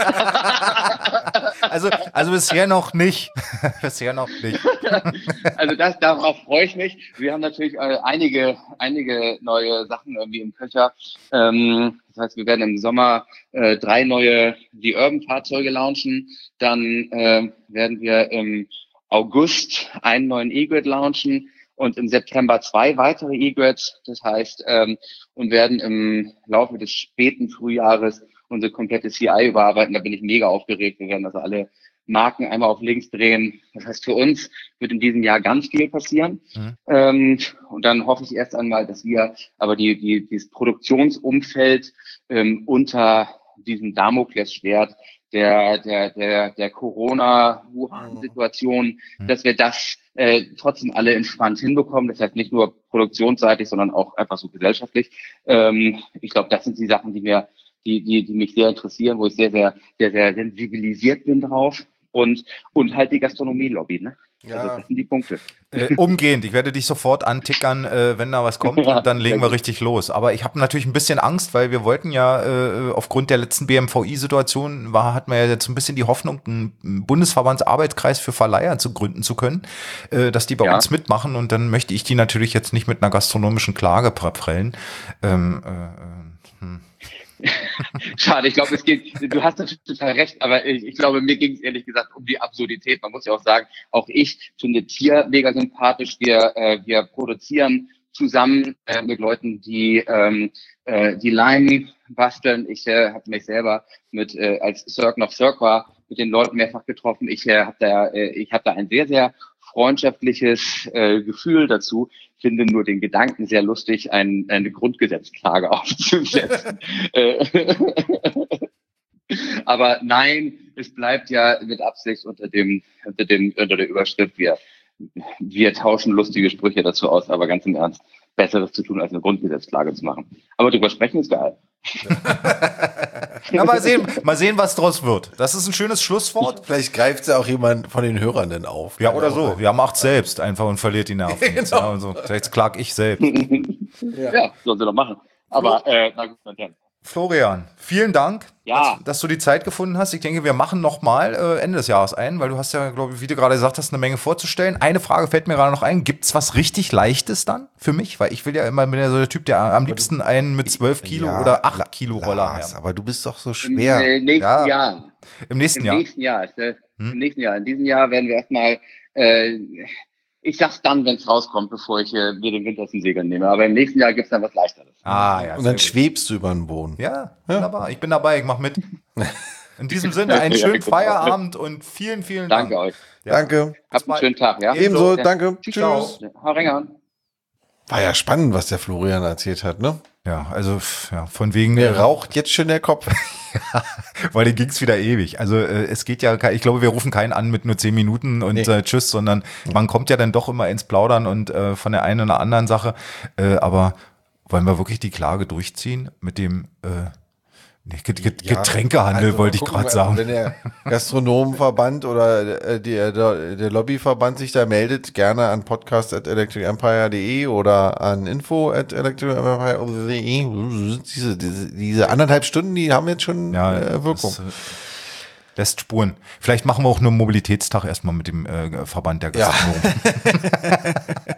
Also, also bisher noch nicht. Bisher noch nicht. Also das, darauf freue ich mich. Wir haben natürlich äh, einige, einige neue Sachen irgendwie im Köcher. Ähm, das heißt, wir werden im Sommer äh, drei neue The Urban-Fahrzeuge launchen. Dann äh, werden wir im August einen neuen E-Grid launchen. Und im September zwei weitere E-Grids, das heißt, ähm, und werden im Laufe des späten Frühjahres unsere komplette C I überarbeiten. Da bin ich mega aufgeregt. Wir werden also alle Marken einmal auf links drehen. Das heißt, für uns wird in diesem Jahr ganz viel passieren. Mhm. Ähm, und dann hoffe ich erst einmal, dass wir aber die, die, dieses Produktionsumfeld ähm, unter diesem Damoklesschwert der, der, der, der Corona-Situation, mhm. dass wir das äh, trotzdem alle entspannt hinbekommen. Das heißt nicht nur produktionsseitig, sondern auch einfach so gesellschaftlich. Ähm, ich glaube, das sind die Sachen, die mir, die, die, die mich sehr interessieren, wo ich sehr, sehr, sehr, sehr sensibilisiert bin drauf. Und, und halt die Gastronomie-Lobby, ne? Ja. Also das sind die Punkte. Äh, umgehend, ich werde dich sofort antickern, äh, wenn da was kommt, ja, und dann legen wir richtig los. Aber ich habe natürlich ein bisschen Angst, weil wir wollten ja äh, aufgrund der letzten B M V I-Situation, war, hatten wir ja jetzt so ein bisschen die Hoffnung, einen Bundesverbandsarbeitskreis für Verleiher zu gründen zu können, äh, dass die bei ja. uns mitmachen, und dann möchte ich die natürlich jetzt nicht mit einer gastronomischen Klage prellen. Ähm, äh, hm. Schade, ich glaube, es geht, du hast natürlich total recht, aber ich, ich glaube, mir ging es ehrlich gesagt um die Absurdität. Man muss ja auch sagen, auch ich finde Tier mega sympathisch. Wir, äh, wir produzieren zusammen äh, mit Leuten, die ähm, äh, die Leim basteln. Ich äh, habe mich selber mit äh, als Cirque noch Cirque war, mit den Leuten mehrfach getroffen. Ich äh, habe da, äh, ich habe da ein sehr, sehr freundschaftliches äh, Gefühl dazu. Finde nur den Gedanken sehr lustig, ein, eine Grundgesetzklage aufzusetzen. Aber nein, es bleibt ja mit Absicht unter dem, unter dem, unter der Überschrift, wir, wir tauschen lustige Sprüche dazu aus, aber ganz im Ernst, Besseres zu tun, als eine Grundgesetzklage zu machen. Aber drüber sprechen ist geil. Ja, mal sehen, mal sehen, was draus wird. Das ist ein schönes Schlusswort. Vielleicht greift ja auch jemand von den Hörern dann auf. Ja, oder so. Ja, macht selbst einfach und verliert die Nerven. Genau. Ja, und so. Vielleicht klag ich selbst. Ja, ja, sollen sie doch machen. Aber, äh, na gut, dann. Florian, vielen Dank, ja. dass, dass du die Zeit gefunden hast. Ich denke, wir machen nochmal äh, Ende des Jahres ein, weil du hast ja, glaube ich, wie du gerade gesagt hast, eine Menge vorzustellen. Eine Frage fällt mir gerade noch ein. Gibt's was richtig Leichtes dann für mich? Weil ich will ja immer, bin ja so der Typ, der am liebsten einen mit zwölf Kilo ja, oder acht Kilo Roller hat. Aber du bist doch so schwer. Im äh, nächsten ja. Jahr. Im nächsten Im Jahr? Nächsten Jahr ist, äh, hm? Im nächsten Jahr. In diesem Jahr werden wir erstmal, äh, ich sag's dann, wenn es rauskommt, bevor ich äh, mir den Wind aus den Segeln nehme. Aber im nächsten Jahr gibt's dann was Leichteres. Ah, ja. Und dann schwebst du über den Boden. Ja, wunderbar. Ich bin dabei, ich mach mit. In diesem Sinne, einen schönen Feierabend und vielen, vielen Dank. Danke euch. Ja. Danke. Habt einen schönen Tag, ja? Ebenso, ja. danke. Tschüss. Tschüss. Hau rein. War ja spannend, was der Florian erzählt hat, ne? Ja, also ja, von wegen. Mir raucht jetzt schon der Kopf. Ja, weil den ging's wieder ewig. Also äh, es geht ja, ich glaube, wir rufen keinen an mit nur zehn Minuten und nee. äh, tschüss, sondern man kommt ja dann doch immer ins Plaudern und äh, von der einen oder anderen Sache. Äh, aber wollen wir wirklich die Klage durchziehen mit dem äh, nee, Get- ja, Getränkehandel, also, wollte ich gerade sagen. Wenn der Gastronomenverband oder der, der, der Lobbyverband sich da meldet, gerne an podcast at electric empire dot de oder an info at electric empire dot de. Diese, diese, diese anderthalb Stunden, die haben jetzt schon ja, äh, Wirkung. Das, äh, lässt Spuren. Vielleicht machen wir auch nur einen Mobilitätstag erstmal mit dem äh, Verband der Gastronomen. Ja.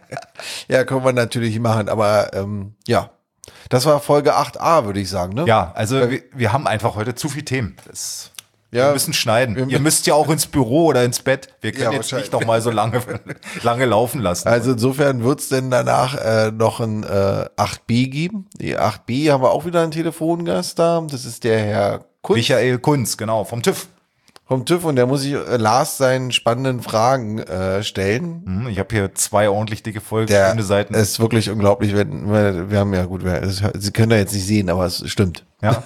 Ja, können wir natürlich machen, aber ähm, ja. Das war Folge acht a, würde ich sagen, ne? Ja, also wir, wir haben einfach heute zu viele Themen. Das, ja, wir müssen schneiden. Wir Ihr müsst ja auch ins Büro oder ins Bett. Wir können ja, jetzt nicht noch mal so lange, lange laufen lassen. Also insofern wird's denn danach äh, noch ein äh, acht b geben. Die acht b haben wir auch wieder einen Telefongast da. Das ist der Herr Kunz. Michael Kunz, genau, vom TÜV. Vom TÜV, und der muss sich äh, Lars seinen spannenden Fragen äh, stellen. Ich habe hier zwei ordentlich dicke Folgen, der Seiten. ist wirklich unglaublich. Wenn, wir, wir haben ja gut, wir, Sie können da jetzt nicht sehen, aber es stimmt. Ja.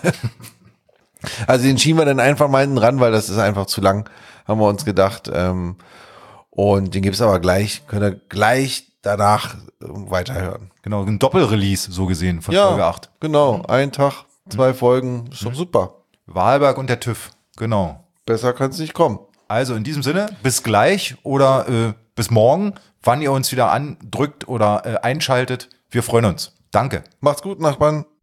Also den schieben wir dann einfach mal hinten ran, weil das ist einfach zu lang, haben wir uns gedacht. Ähm, und den gibt's aber gleich, könnt ihr gleich danach weiterhören. Genau, ein Doppelrelease so gesehen von ja, Folge acht. Genau, ein Tag, zwei Folgen, ist doch super. Wahlberg und der TÜV, genau. Besser kann es nicht kommen. Also in diesem Sinne, bis gleich oder äh, bis morgen, wann ihr uns wieder andrückt oder äh, einschaltet. Wir freuen uns. Danke. Macht's gut, Nachbarn.